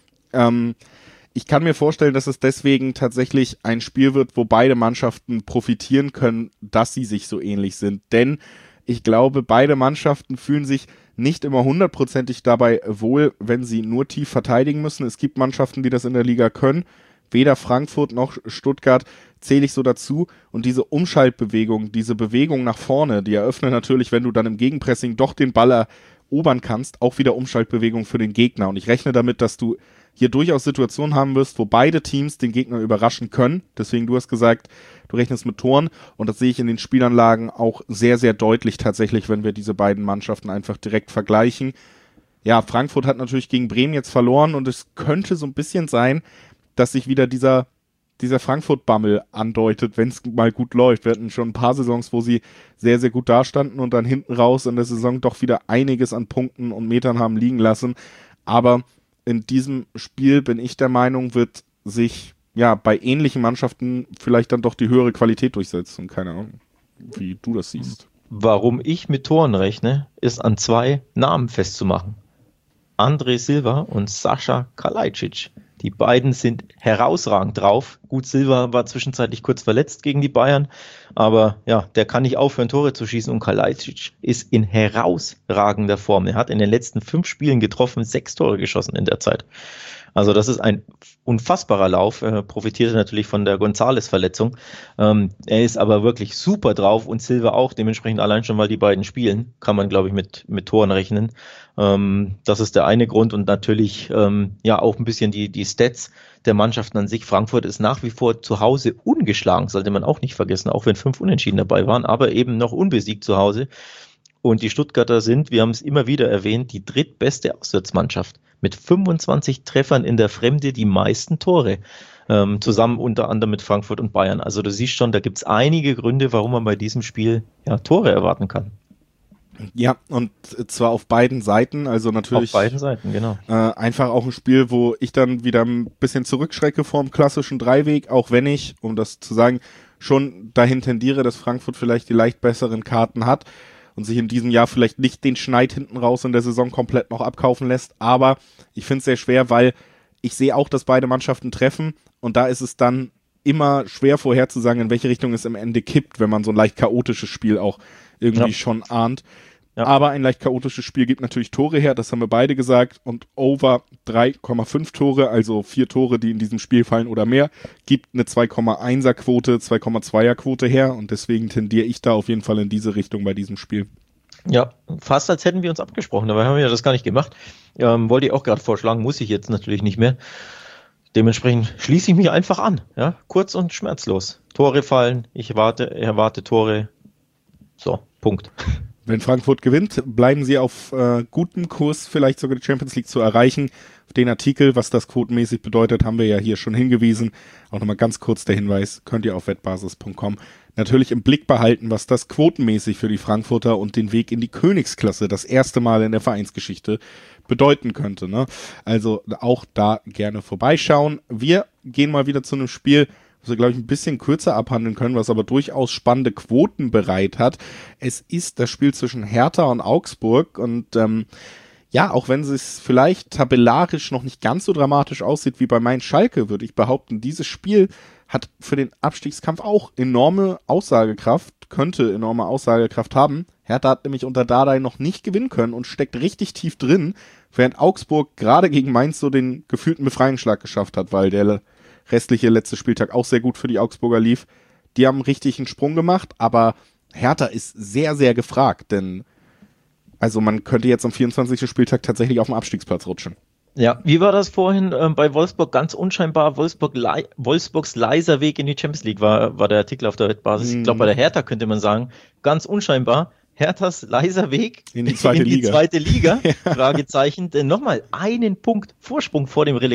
Ich kann mir vorstellen, dass es deswegen tatsächlich ein Spiel wird, wo beide Mannschaften profitieren können, dass sie sich so ähnlich sind. Denn ich glaube, beide Mannschaften fühlen sich nicht immer hundertprozentig dabei wohl, wenn sie nur tief verteidigen müssen. Es gibt Mannschaften, die das in der Liga können. Weder Frankfurt noch Stuttgart zähle ich so dazu. Und diese Umschaltbewegung, diese Bewegung nach vorne, die eröffnet natürlich, wenn du dann im Gegenpressing doch den Ball erobern kannst, auch wieder Umschaltbewegung für den Gegner. Und ich rechne damit, dass du hier durchaus Situationen haben wirst, wo beide Teams den Gegner überraschen können. Deswegen, du hast gesagt, du rechnest mit Toren und das sehe ich in den Spielanlagen auch sehr, sehr deutlich tatsächlich, wenn wir diese beiden Mannschaften einfach direkt vergleichen. Ja, Frankfurt hat natürlich gegen Bremen jetzt verloren und es könnte so ein bisschen sein, dass sich wieder dieser Frankfurt-Bammel andeutet, wenn es mal gut läuft. Wir hatten schon ein paar Saisons, wo sie sehr, sehr gut dastanden und dann hinten raus in der Saison doch wieder einiges an Punkten und Metern haben liegen lassen. Aber in diesem Spiel bin ich der Meinung, wird sich ja bei ähnlichen Mannschaften vielleicht dann doch die höhere Qualität durchsetzen. Keine Ahnung, wie du das siehst. Warum ich mit Toren rechne, ist an 2 Namen festzumachen. André Silva und Sascha Kalajdzic. Die beiden sind herausragend drauf. Gut, Silva war zwischenzeitlich kurz verletzt gegen die Bayern, aber ja, der kann nicht aufhören, Tore zu schießen und Kalajdzic ist in herausragender Form. Er hat in den letzten 5 Spielen getroffen, 6 Tore geschossen in der Zeit. Also das ist ein unfassbarer Lauf, profitierte natürlich von der González-Verletzung. Er ist aber wirklich super drauf und Silva auch, dementsprechend allein schon, weil die beiden spielen, kann man, glaube ich, mit Toren rechnen. Das ist der eine Grund und natürlich ja auch ein bisschen die Stats der Mannschaften an sich. Frankfurt ist nach wie vor zu Hause ungeschlagen, sollte man auch nicht vergessen, auch wenn 5 Unentschieden dabei waren, aber eben noch unbesiegt zu Hause. Und die Stuttgarter sind, wir haben es immer wieder erwähnt, die drittbeste Auswärtsmannschaft mit 25 Treffern in der Fremde, die meisten Tore, zusammen unter anderem mit Frankfurt und Bayern. Also du siehst schon, da gibt es einige Gründe, warum man bei diesem Spiel ja, Tore erwarten kann. Ja, und zwar auf beiden Seiten, also natürlich auf beiden Seiten, genau. Einfach auch ein Spiel, wo ich dann wieder ein bisschen zurückschrecke vorm klassischen Dreiweg, auch wenn ich, um das zu sagen, schon dahin tendiere, dass Frankfurt vielleicht die leicht besseren Karten hat und sich in diesem Jahr vielleicht nicht den Schneid hinten raus in der Saison komplett noch abkaufen lässt. Aber ich finde es sehr schwer, weil ich sehe auch, dass beide Mannschaften treffen und da ist es dann immer schwer vorherzusagen, in welche Richtung es am Ende kippt, wenn man so ein leicht chaotisches Spiel auch irgendwie schon ahnt. Ja. Aber ein leicht chaotisches Spiel gibt natürlich Tore her, das haben wir beide gesagt. Und over 3,5 Tore, also 4 Tore, die in diesem Spiel fallen oder mehr, gibt eine 2,1er Quote, 2,2er Quote her. Und deswegen tendiere ich da auf jeden Fall in diese Richtung bei diesem Spiel. Ja, fast als hätten wir uns abgesprochen, aber haben wir das gar nicht gemacht. Wollte ich auch gerade vorschlagen, muss ich jetzt natürlich nicht mehr. Dementsprechend schließe ich mich einfach an. Ja? Kurz und schmerzlos. Tore fallen, ich erwarte Tore. So, Punkt. Wenn Frankfurt gewinnt, bleiben sie auf gutem Kurs, vielleicht sogar die Champions League zu erreichen. Auf den Artikel, was das quotenmäßig bedeutet, haben wir ja hier schon hingewiesen. Auch nochmal ganz kurz der Hinweis, könnt ihr auf wettbasis.com natürlich im Blick behalten, was das quotenmäßig für die Frankfurter und den Weg in die Königsklasse das erste Mal in der Vereinsgeschichte bedeuten könnte. Ne? Also auch da gerne vorbeischauen. Wir gehen mal wieder zu einem Spiel, was wir, glaube ich, ein bisschen kürzer abhandeln können, was aber durchaus spannende Quoten bereit hat. Es ist das Spiel zwischen Hertha und Augsburg und ja, auch wenn es vielleicht tabellarisch noch nicht ganz so dramatisch aussieht wie bei Mainz-Schalke, würde ich behaupten, dieses Spiel hat für den Abstiegskampf auch enorme Aussagekraft, könnte enorme Aussagekraft haben. Hertha hat nämlich unter Dardai noch nicht gewinnen können und steckt richtig tief drin, während Augsburg gerade gegen Mainz so den gefühlten Befreiungsschlag geschafft hat, weil der restliche letzte Spieltag auch sehr gut für die Augsburger lief. Die haben richtig einen Sprung gemacht, aber Hertha ist sehr, sehr gefragt, denn also man könnte jetzt am 24. Spieltag tatsächlich auf dem Abstiegsplatz rutschen. Ja, wie war das vorhin bei Wolfsburg? Ganz unscheinbar, Wolfsburgs leiser Weg in die Champions League war der Artikel auf der Wettbasis. Ich glaube, bei der Hertha könnte man sagen, ganz unscheinbar, Herthas leiser Weg in die zweite Liga. Fragezeichen, denn nochmal einen Punkt Vorsprung vor dem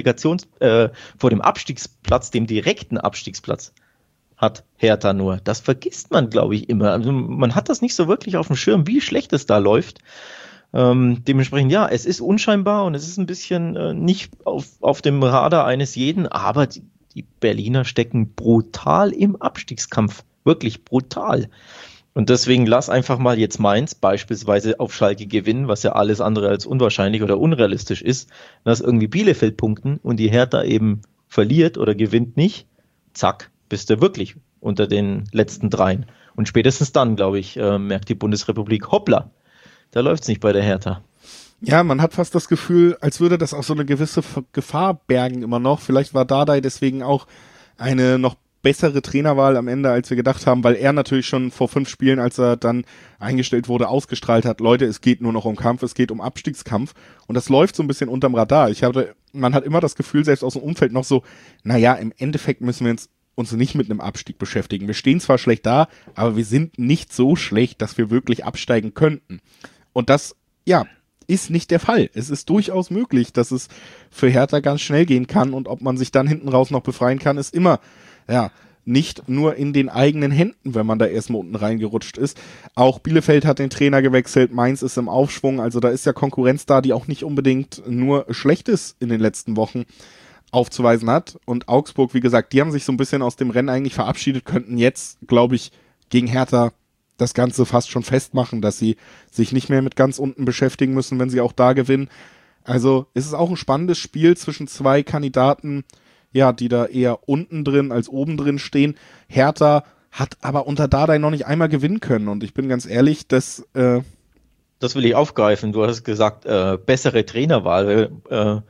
vor dem Abstiegsplatz, dem direkten Abstiegsplatz hat Hertha nur. Das vergisst man, glaube ich, immer. Also man hat das nicht so wirklich auf dem Schirm, wie schlecht es da läuft. Dementsprechend, ja, es ist unscheinbar und es ist ein bisschen nicht auf dem Radar eines jeden, aber die Berliner stecken brutal im Abstiegskampf. Wirklich brutal. Und deswegen lass einfach mal jetzt Mainz beispielsweise auf Schalke gewinnen, was ja alles andere als unwahrscheinlich oder unrealistisch ist. Lass irgendwie Bielefeld punkten und die Hertha eben verliert oder gewinnt nicht. Zack, bist du wirklich unter den letzten dreien. Und spätestens dann, glaube ich, merkt die Bundesrepublik, hoppla, da läuft es nicht bei der Hertha. Ja, man hat fast das Gefühl, als würde das auch so eine gewisse Gefahr bergen immer noch. Vielleicht war Dardai deswegen auch eine noch bessere Trainerwahl am Ende, als wir gedacht haben, weil er natürlich schon vor 5 Spielen, als er dann eingestellt wurde, ausgestrahlt hat, Leute, es geht nur noch um Kampf, es geht um Abstiegskampf und das läuft so ein bisschen unterm Radar. Man hat immer das Gefühl, selbst aus dem Umfeld noch so, naja, im Endeffekt müssen wir uns nicht mit einem Abstieg beschäftigen. Wir stehen zwar schlecht da, aber wir sind nicht so schlecht, dass wir wirklich absteigen könnten. Und das, ja, ist nicht der Fall. Es ist durchaus möglich, dass es für Hertha ganz schnell gehen kann und ob man sich dann hinten raus noch befreien kann, ist immer, ja, nicht nur in den eigenen Händen, wenn man da erstmal unten reingerutscht ist. Auch Bielefeld hat den Trainer gewechselt, Mainz ist im Aufschwung, also da ist ja Konkurrenz da, die auch nicht unbedingt nur Schlechtes in den letzten Wochen aufzuweisen hat. Und Augsburg, wie gesagt, die haben sich so ein bisschen aus dem Rennen eigentlich verabschiedet, könnten jetzt, glaube ich, gegen Hertha das Ganze fast schon festmachen, dass sie sich nicht mehr mit ganz unten beschäftigen müssen, wenn sie auch da gewinnen. Also es ist auch ein spannendes Spiel zwischen 2 Kandidaten, ja, die da eher unten drin als oben drin stehen. Hertha hat aber unter Dardai noch nicht einmal gewinnen können und ich bin ganz ehrlich, das will ich aufgreifen. Du hast gesagt, bessere Trainerwahl.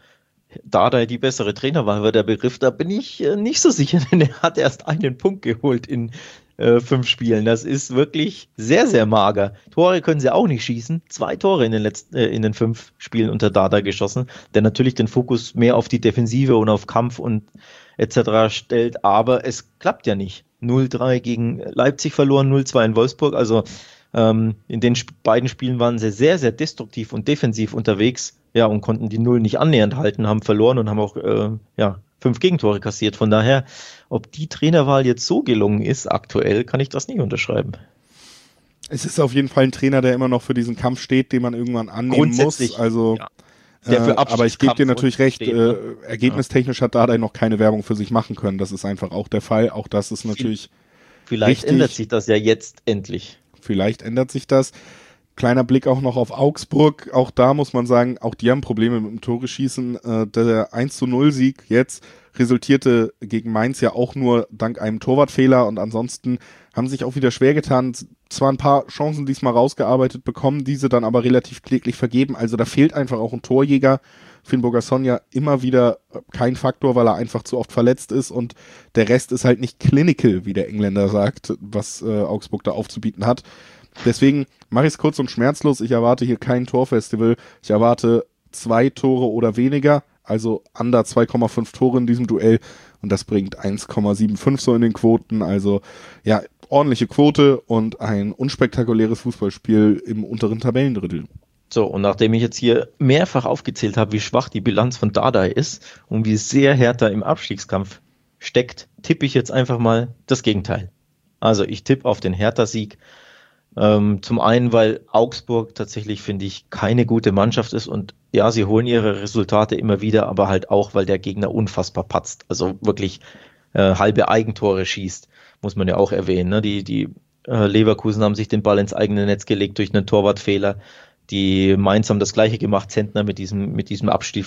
Dardai die bessere Trainerwahl war der Begriff, da bin ich nicht so sicher, denn er hat erst einen Punkt geholt in 5 Spielen. Das ist wirklich sehr, sehr mager. Tore können sie auch nicht schießen. 2 Tore in den 5 Spielen unter Dardai geschossen, der natürlich den Fokus mehr auf die Defensive und auf Kampf und etc. stellt, aber es klappt ja nicht. 0-3 gegen Leipzig verloren, 0-2 in Wolfsburg, also in den beiden Spielen waren sie sehr, sehr destruktiv und defensiv unterwegs, ja, und konnten die Null nicht annähernd halten, haben verloren und haben auch 5 Gegentore kassiert. Von daher, ob die Trainerwahl jetzt so gelungen ist aktuell, kann ich das nicht unterschreiben. Es ist auf jeden Fall ein Trainer, der immer noch für diesen Kampf steht, den man irgendwann annehmen muss. Also, ja. Aber ich gebe dir natürlich recht, ergebnistechnisch hat Dardai noch keine Werbung für sich machen können. Das ist einfach auch der Fall. Auch das ist natürlich Vielleicht ändert sich das ja jetzt endlich. Vielleicht ändert sich das. Kleiner Blick auch noch auf Augsburg. Auch da muss man sagen, auch die haben Probleme mit dem Tore-Schießen. Der 1-0-Sieg jetzt resultierte gegen Mainz ja auch nur dank einem Torwartfehler und ansonsten haben sich auch wieder schwer getan. Zwar ein paar Chancen diesmal rausgearbeitet bekommen, diese dann aber relativ kläglich vergeben. Also da fehlt einfach auch ein Torjäger. Finn Bogason ja immer wieder kein Faktor, weil er einfach zu oft verletzt ist und der Rest ist halt nicht clinical, wie der Engländer sagt, was Augsburg da aufzubieten hat. Deswegen mache ich es kurz und schmerzlos. Ich erwarte hier kein Torfestival. Ich erwarte 2 Tore oder weniger, also under 2,5 Tore in diesem Duell und das bringt 1,75 so in den Quoten. Also ja, ordentliche Quote und ein unspektakuläres Fußballspiel im unteren Tabellendrittel. So, und nachdem ich jetzt hier mehrfach aufgezählt habe, wie schwach die Bilanz von Dardai ist und wie sehr Hertha im Abstiegskampf steckt, tippe ich jetzt einfach mal das Gegenteil. Also ich tippe auf den Hertha-Sieg. Zum einen, weil Augsburg tatsächlich, finde ich, keine gute Mannschaft ist und ja, sie holen ihre Resultate immer wieder, aber halt auch, weil der Gegner unfassbar patzt, also wirklich halbe Eigentore schießt, muss man ja auch erwähnen. Ne? Die Leverkusen haben sich den Ball ins eigene Netz gelegt durch einen Torwartfehler. Die Mainz haben das gleiche gemacht, Zentner mit diesem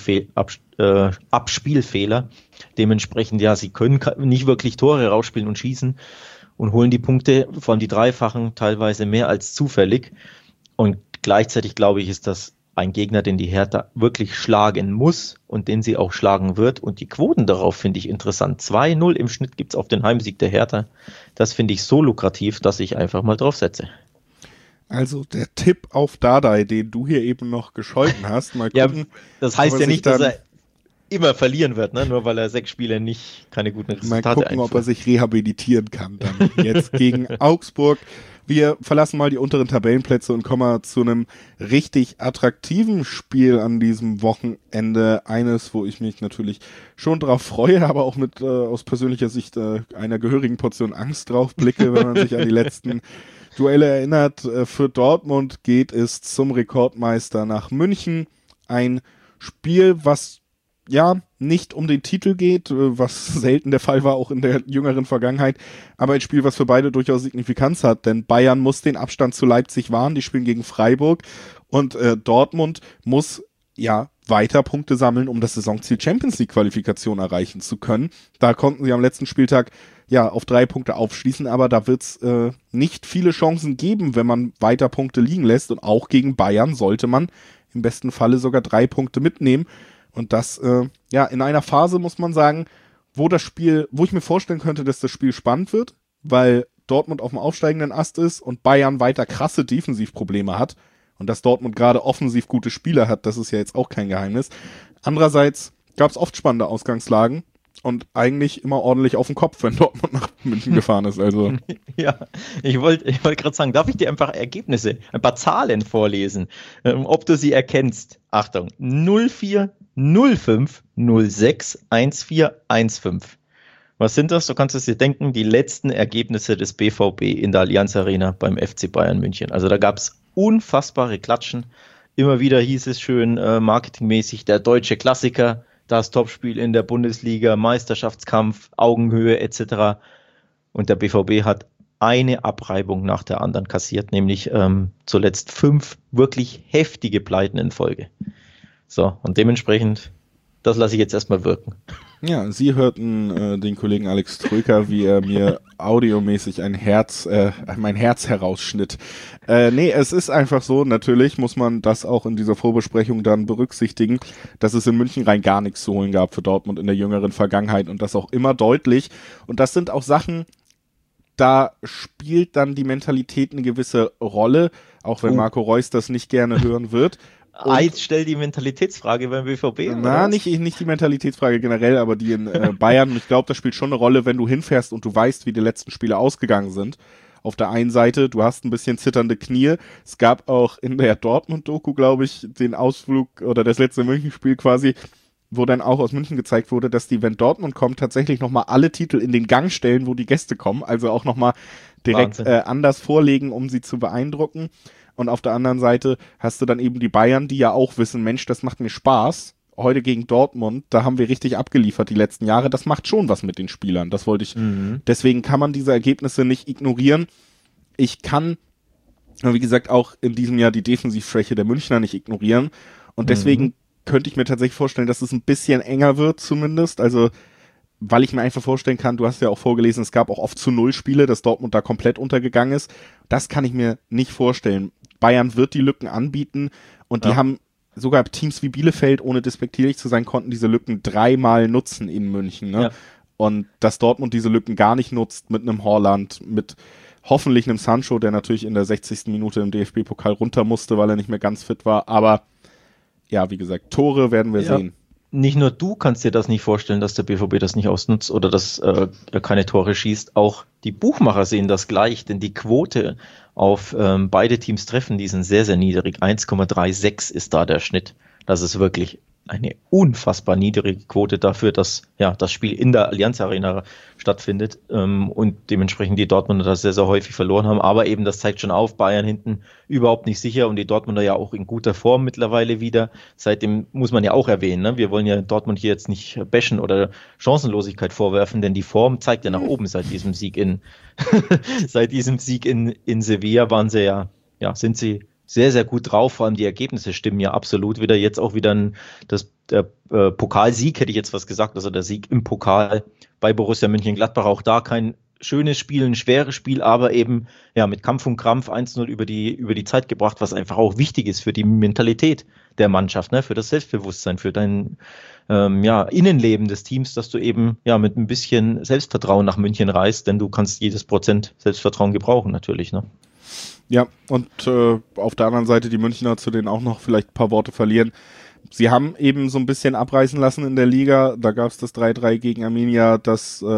Abspielfehler. Dementsprechend, ja, sie können nicht wirklich Tore rausspielen und schießen und holen die Punkte, vor allem die dreifachen, teilweise mehr als zufällig. Und gleichzeitig, glaube ich, ist das ein Gegner, den die Hertha wirklich schlagen muss und den sie auch schlagen wird. Und die Quoten darauf finde ich interessant. 2-0 im Schnitt gibt es auf den Heimsieg der Hertha. Das finde ich so lukrativ, dass ich einfach mal drauf setze. Also der Tipp auf Dardai, den du hier eben noch gescholten hast. Mal gucken, ja, das heißt ja nicht, dass er immer verlieren wird, ne? Nur weil er 6 Spiele keine guten Resultate einführt. Mal gucken, ob er sich rehabilitieren kann dann jetzt gegen Augsburg. Wir verlassen mal die unteren Tabellenplätze und kommen mal zu einem richtig attraktiven Spiel an diesem Wochenende. Eines, wo ich mich natürlich schon drauf freue, aber auch mit aus persönlicher Sicht einer gehörigen Portion Angst drauf blicke, wenn man sich an die letzten Duelle erinnert. Für Dortmund geht es zum Rekordmeister nach München. Ein Spiel, was ja nicht um den Titel geht, was selten der Fall war, auch in der jüngeren Vergangenheit, aber ein Spiel, was für beide durchaus Signifikanz hat, denn Bayern muss den Abstand zu Leipzig wahren, die spielen gegen Freiburg und Dortmund muss ja weiter Punkte sammeln, um das Saisonziel Champions League Qualifikation erreichen zu können. Da konnten sie am letzten Spieltag ja auf 3 Punkte aufschließen, aber da wird es nicht viele Chancen geben, wenn man weiter Punkte liegen lässt und auch gegen Bayern sollte man im besten Falle sogar 3 Punkte mitnehmen. Und das, in einer Phase, muss man sagen, wo ich mir vorstellen könnte, dass das Spiel spannend wird, weil Dortmund auf dem aufsteigenden Ast ist und Bayern weiter krasse Defensivprobleme hat und dass Dortmund gerade offensiv gute Spieler hat, das ist ja jetzt auch kein Geheimnis. Andererseits gab es oft spannende Ausgangslagen und eigentlich immer ordentlich auf den Kopf, wenn Dortmund nach München gefahren ist. Also. Ja, ich wollte gerade sagen, darf ich dir einfach Ergebnisse, ein paar Zahlen vorlesen, ob du sie erkennst. Achtung, 04, 05, 06, 14, 15. Was sind das? Du kannst es dir denken, die letzten Ergebnisse des BVB in der Allianz Arena beim FC Bayern München. Also da gab es unfassbare Klatschen. Immer wieder hieß es schön marketingmäßig, der deutsche Klassiker, das Topspiel in der Bundesliga, Meisterschaftskampf, Augenhöhe etc. Und der BVB hat eine Abreibung nach der anderen kassiert, nämlich zuletzt 5 wirklich heftige Pleiten in Folge. So, und dementsprechend das lasse ich jetzt erstmal wirken. Ja, Sie hörten den Kollegen Alex Troika, wie er mir audiomäßig mein Herz herausschnitt. Nee, es ist einfach so, natürlich muss man das auch in dieser Vorbesprechung dann berücksichtigen, dass es in München rein gar nichts zu holen gab für Dortmund in der jüngeren Vergangenheit und das auch immer deutlich. Und das sind auch Sachen, da spielt dann die Mentalität eine gewisse Rolle, auch wenn Marco Reus das nicht gerne hören wird. Jetzt stell die Mentalitätsfrage beim BVB. Na, nicht die Mentalitätsfrage generell, aber die in Bayern. Und ich glaube, das spielt schon eine Rolle, wenn du hinfährst und du weißt, wie die letzten Spiele ausgegangen sind. Auf der einen Seite, du hast ein bisschen zitternde Knie. Es gab auch in der Dortmund-Doku, glaube ich, den Ausflug oder das letzte München-Spiel quasi, wo dann auch aus München gezeigt wurde, dass die, wenn Dortmund kommt, tatsächlich nochmal alle Titel in den Gang stellen, wo die Gäste kommen. Also auch nochmal direkt anders vorlegen, um sie zu beeindrucken. Und auf der anderen Seite hast du dann eben die Bayern, die ja auch wissen, Mensch, das macht mir Spaß. Heute gegen Dortmund, da haben wir richtig abgeliefert die letzten Jahre. Das macht schon was mit den Spielern. Das wollte ich. Deswegen kann man diese Ergebnisse nicht ignorieren. Ich kann, wie gesagt, auch in diesem Jahr die Defensivschwäche der Münchner nicht ignorieren. Und deswegen könnte ich mir tatsächlich vorstellen, dass es ein bisschen enger wird zumindest. Also, weil ich mir einfach vorstellen kann, du hast ja auch vorgelesen, es gab auch oft zu 0 Spiele, dass Dortmund da komplett untergegangen ist. Das kann ich mir nicht vorstellen. Bayern wird die Lücken anbieten und die haben sogar Teams wie Bielefeld, ohne despektierlich zu sein, konnten diese Lücken 3-mal nutzen in München. Ne? Ja. Und dass Dortmund diese Lücken gar nicht nutzt mit einem Haaland, mit hoffentlich einem Sancho, der natürlich in der 60. Minute im DFB-Pokal runter musste, weil er nicht mehr ganz fit war. Aber ja, wie gesagt, Tore werden wir sehen. Nicht nur du kannst dir das nicht vorstellen, dass der BVB das nicht ausnutzt oder dass er keine Tore schießt. Auch die Buchmacher sehen das gleich, denn die Quote auf beide Teams treffen, die sind sehr, sehr niedrig. 1,36 ist da der Schnitt. Das ist wirklich eine unfassbar niedrige Quote dafür, dass das Spiel in der Allianz Arena stattfindet und dementsprechend die Dortmunder das sehr, sehr häufig verloren haben. Aber eben, das zeigt schon auf, Bayern hinten überhaupt nicht sicher und die Dortmunder ja auch in guter Form mittlerweile wieder. Seitdem muss man ja auch erwähnen, ne? Wir wollen ja Dortmund hier jetzt nicht bashen oder Chancenlosigkeit vorwerfen, denn die Form zeigt ja nach oben seit diesem Sieg in Sevilla waren sie sind sie sehr, sehr gut drauf, vor allem die Ergebnisse stimmen ja absolut wieder. Jetzt auch wieder der Pokalsieg, hätte ich jetzt was gesagt, also der Sieg im Pokal bei Borussia Mönchengladbach, auch da kein schönes Spiel, ein schweres Spiel, aber eben mit Kampf und Krampf 1-0 über die Zeit gebracht, was einfach auch wichtig ist für die Mentalität der Mannschaft, ne, für das Selbstbewusstsein, für dein Innenleben des Teams, dass du eben mit ein bisschen Selbstvertrauen nach München reist, denn du kannst jedes Prozent Selbstvertrauen gebrauchen natürlich, ne? Ja, und auf der anderen Seite die Münchner, zu denen auch noch vielleicht ein paar Worte verlieren. Sie haben eben so ein bisschen abreißen lassen in der Liga. Da gab es das 3-3 gegen Arminia, die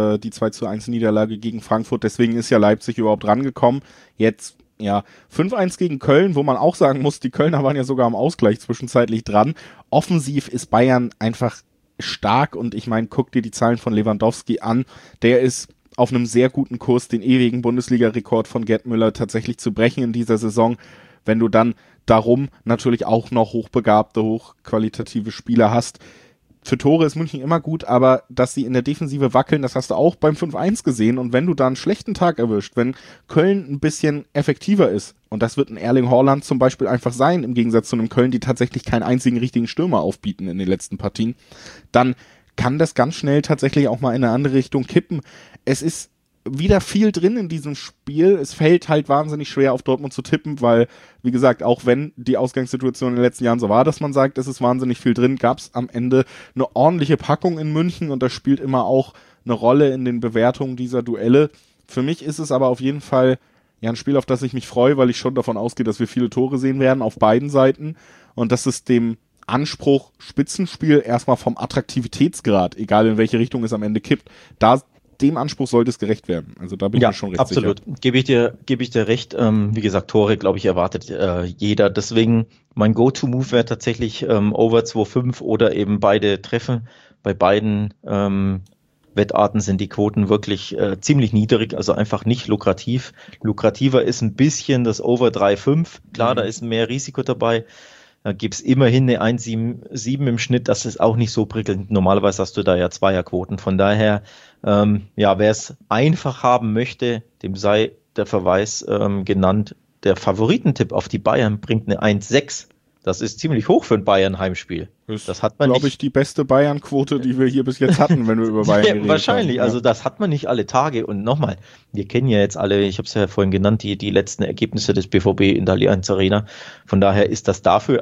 2-1 Niederlage gegen Frankfurt. Deswegen ist ja Leipzig überhaupt rangekommen. Jetzt 5-1 gegen Köln, wo man auch sagen muss, die Kölner waren ja sogar am Ausgleich zwischenzeitlich dran. Offensiv ist Bayern einfach stark und ich meine, guck dir die Zahlen von Lewandowski an. Der ist auf einem sehr guten Kurs, den ewigen Bundesliga-Rekord von Gerd Müller tatsächlich zu brechen in dieser Saison, wenn du dann darum natürlich auch noch hochbegabte, hochqualitative Spieler hast. Für Tore ist München immer gut, aber dass sie in der Defensive wackeln, das hast du auch beim 5-1 gesehen. Und wenn du da einen schlechten Tag erwischt, wenn Köln ein bisschen effektiver ist, und das wird ein Erling Haaland zum Beispiel einfach sein, im Gegensatz zu einem Köln, die tatsächlich keinen einzigen richtigen Stürmer aufbieten in den letzten Partien, dann kann das ganz schnell tatsächlich auch mal in eine andere Richtung kippen. Es ist wieder viel drin in diesem Spiel. Es fällt halt wahnsinnig schwer, auf Dortmund zu tippen, weil, wie gesagt, auch wenn die Ausgangssituation in den letzten Jahren so war, dass man sagt, es ist wahnsinnig viel drin, gab es am Ende eine ordentliche Packung in München und das spielt immer auch eine Rolle in den Bewertungen dieser Duelle. Für mich ist es aber auf jeden Fall ein Spiel, auf das ich mich freue, weil ich schon davon ausgehe, dass wir viele Tore sehen werden auf beiden Seiten und dass es dem Anspruch Spitzenspiel erstmal vom Attraktivitätsgrad, egal in welche Richtung es am Ende kippt, dem Anspruch sollte es gerecht werden. Also da bin ich mir schon recht absolut. Sicher. Gebe ich dir recht. Wie gesagt, Tore, glaube ich, erwartet jeder. Deswegen mein Go-To-Move wäre tatsächlich over 2,5 oder eben beide treffen. Bei beiden Wettarten sind die Quoten wirklich ziemlich niedrig, also einfach nicht lukrativ. Lukrativer ist ein bisschen das over 3,5. Klar, da ist mehr Risiko dabei. Da gibt es immerhin eine 1,77 im Schnitt, das ist auch nicht so prickelnd. Normalerweise hast du da ja Zweierquoten. Von daher, wer es einfach haben möchte, dem sei der Verweis genannt. Der Favoritentipp auf die Bayern bringt eine 1,6. Das ist ziemlich hoch für ein Bayern-Heimspiel. Das hat man, glaube ich, die beste Bayern-Quote, die wir hier bis jetzt hatten, wenn wir über Bayern geredet wahrscheinlich, haben. Also das hat man nicht alle Tage. Und nochmal, wir kennen ja jetzt alle, ich habe es ja vorhin genannt, die letzten Ergebnisse des BVB in der Allianz Arena. Von daher ist das dafür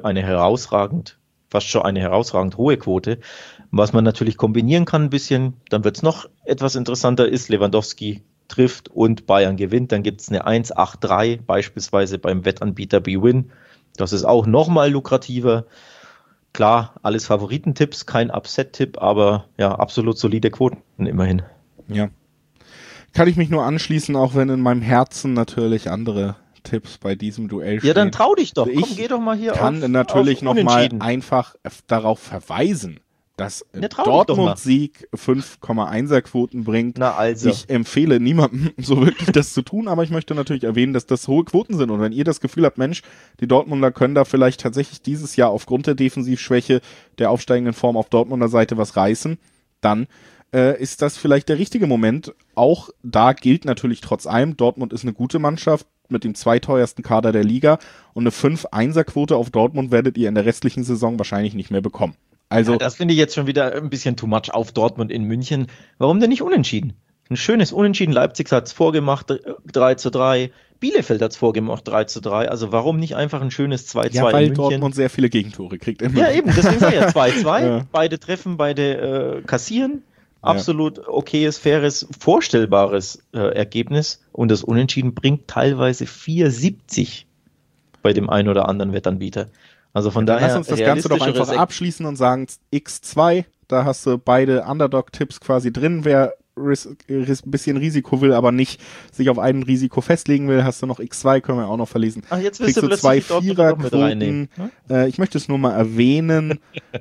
fast schon eine herausragend hohe Quote. Was man natürlich kombinieren kann ein bisschen, dann wird es noch etwas interessanter, ist Lewandowski trifft und Bayern gewinnt. Dann gibt es eine 1,83 beispielsweise beim Wettanbieter bwin. Das ist auch nochmal lukrativer. Klar, alles Favoritentipps, kein Upset-Tipp, aber ja, absolut solide Quoten immerhin. Ja. Kann ich mich nur anschließen, auch wenn in meinem Herzen natürlich andere Tipps bei diesem Duell stehen. Ja, dann trau dich doch. Komm, geh doch mal hier kann natürlich nochmal einfach darauf verweisen, dass Dortmund-Sieg 5,1er Quoten bringt. Na also. Ich empfehle niemandem so wirklich das zu tun, aber ich möchte natürlich erwähnen, dass das hohe Quoten sind. Und wenn ihr das Gefühl habt, Mensch, die Dortmunder können da vielleicht tatsächlich dieses Jahr aufgrund der Defensivschwäche der aufsteigenden Form auf Dortmunder Seite was reißen, dann ist das vielleicht der richtige Moment. Auch da gilt natürlich trotz allem, Dortmund ist eine gute Mannschaft mit dem zweiteuersten Kader der Liga und eine 5-1er-Quote auf Dortmund werdet ihr in der restlichen Saison wahrscheinlich nicht mehr bekommen. Also, ja, das finde ich jetzt schon wieder ein bisschen too much auf Dortmund in München. Warum denn nicht unentschieden? Ein schönes Unentschieden. Leipzig hat es vorgemacht, 3:3. Bielefeld hat es vorgemacht, 3:3. Also warum nicht einfach ein schönes 2:2 ja, weil in München? Dortmund sehr viele Gegentore kriegt. Ja, eben, deswegen sage ich ja 2:2. Ja. Beide treffen, beide kassieren. Absolut okayes, faires, vorstellbares Ergebnis. Und das Unentschieden bringt teilweise 4,70 bei dem einen oder anderen Wettanbieter. Also von daher. Lass uns das Ganze doch einfach abschließen und sagen X2, da hast du beide Underdog-Tipps quasi drin. Wer ein bisschen Risiko will, aber nicht sich auf ein Risiko festlegen will, hast du noch X2, können wir auch noch verlesen. Ach, jetzt willst du zwei Viererquoten. Ich möchte es nur mal erwähnen,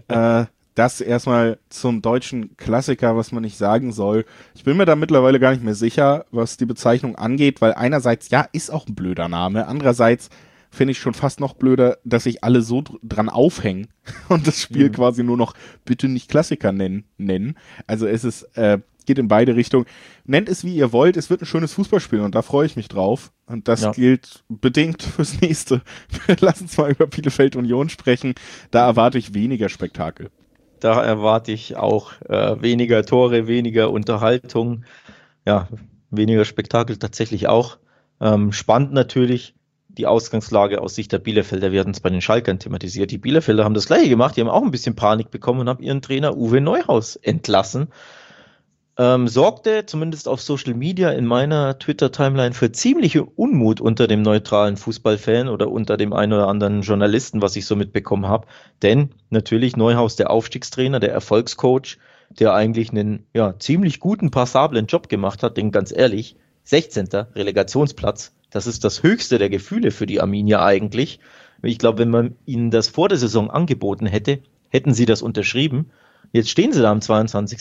das erstmal zum deutschen Klassiker, was man nicht sagen soll. Ich bin mir da mittlerweile gar nicht mehr sicher, was die Bezeichnung angeht, weil einerseits, ja, ist auch ein blöder Name, andererseits finde ich schon fast noch blöder, dass sich alle so dran aufhängen und das Spiel quasi nur noch bitte nicht Klassiker nennen. Also es ist, geht in beide Richtungen. Nennt es, wie ihr wollt, es wird ein schönes Fußballspiel und da freue ich mich drauf. Und das gilt bedingt fürs nächste. Lass uns mal über Bielefeld Union sprechen. Da erwarte ich weniger Spektakel. Da erwarte ich auch weniger Tore, weniger Unterhaltung, ja, weniger Spektakel tatsächlich auch. Spannend natürlich die Ausgangslage aus Sicht der Bielefelder. Wir hatten es bei den Schalkern thematisiert. Die Bielefelder haben das Gleiche gemacht. Die haben auch ein bisschen Panik bekommen und haben ihren Trainer Uwe Neuhaus entlassen. Sorgte zumindest auf Social Media in meiner Twitter-Timeline für ziemliche Unmut unter dem neutralen Fußballfan oder unter dem einen oder anderen Journalisten, was ich so mitbekommen habe. Denn natürlich Neuhaus, der Aufstiegstrainer, der Erfolgscoach, der eigentlich einen ziemlich guten, passablen Job gemacht hat, denn ganz ehrlich, 16. Relegationsplatz, das ist das höchste der Gefühle für die Arminia eigentlich. Ich glaube, wenn man ihnen das vor der Saison angeboten hätte, hätten sie das unterschrieben. Jetzt stehen sie da am 22.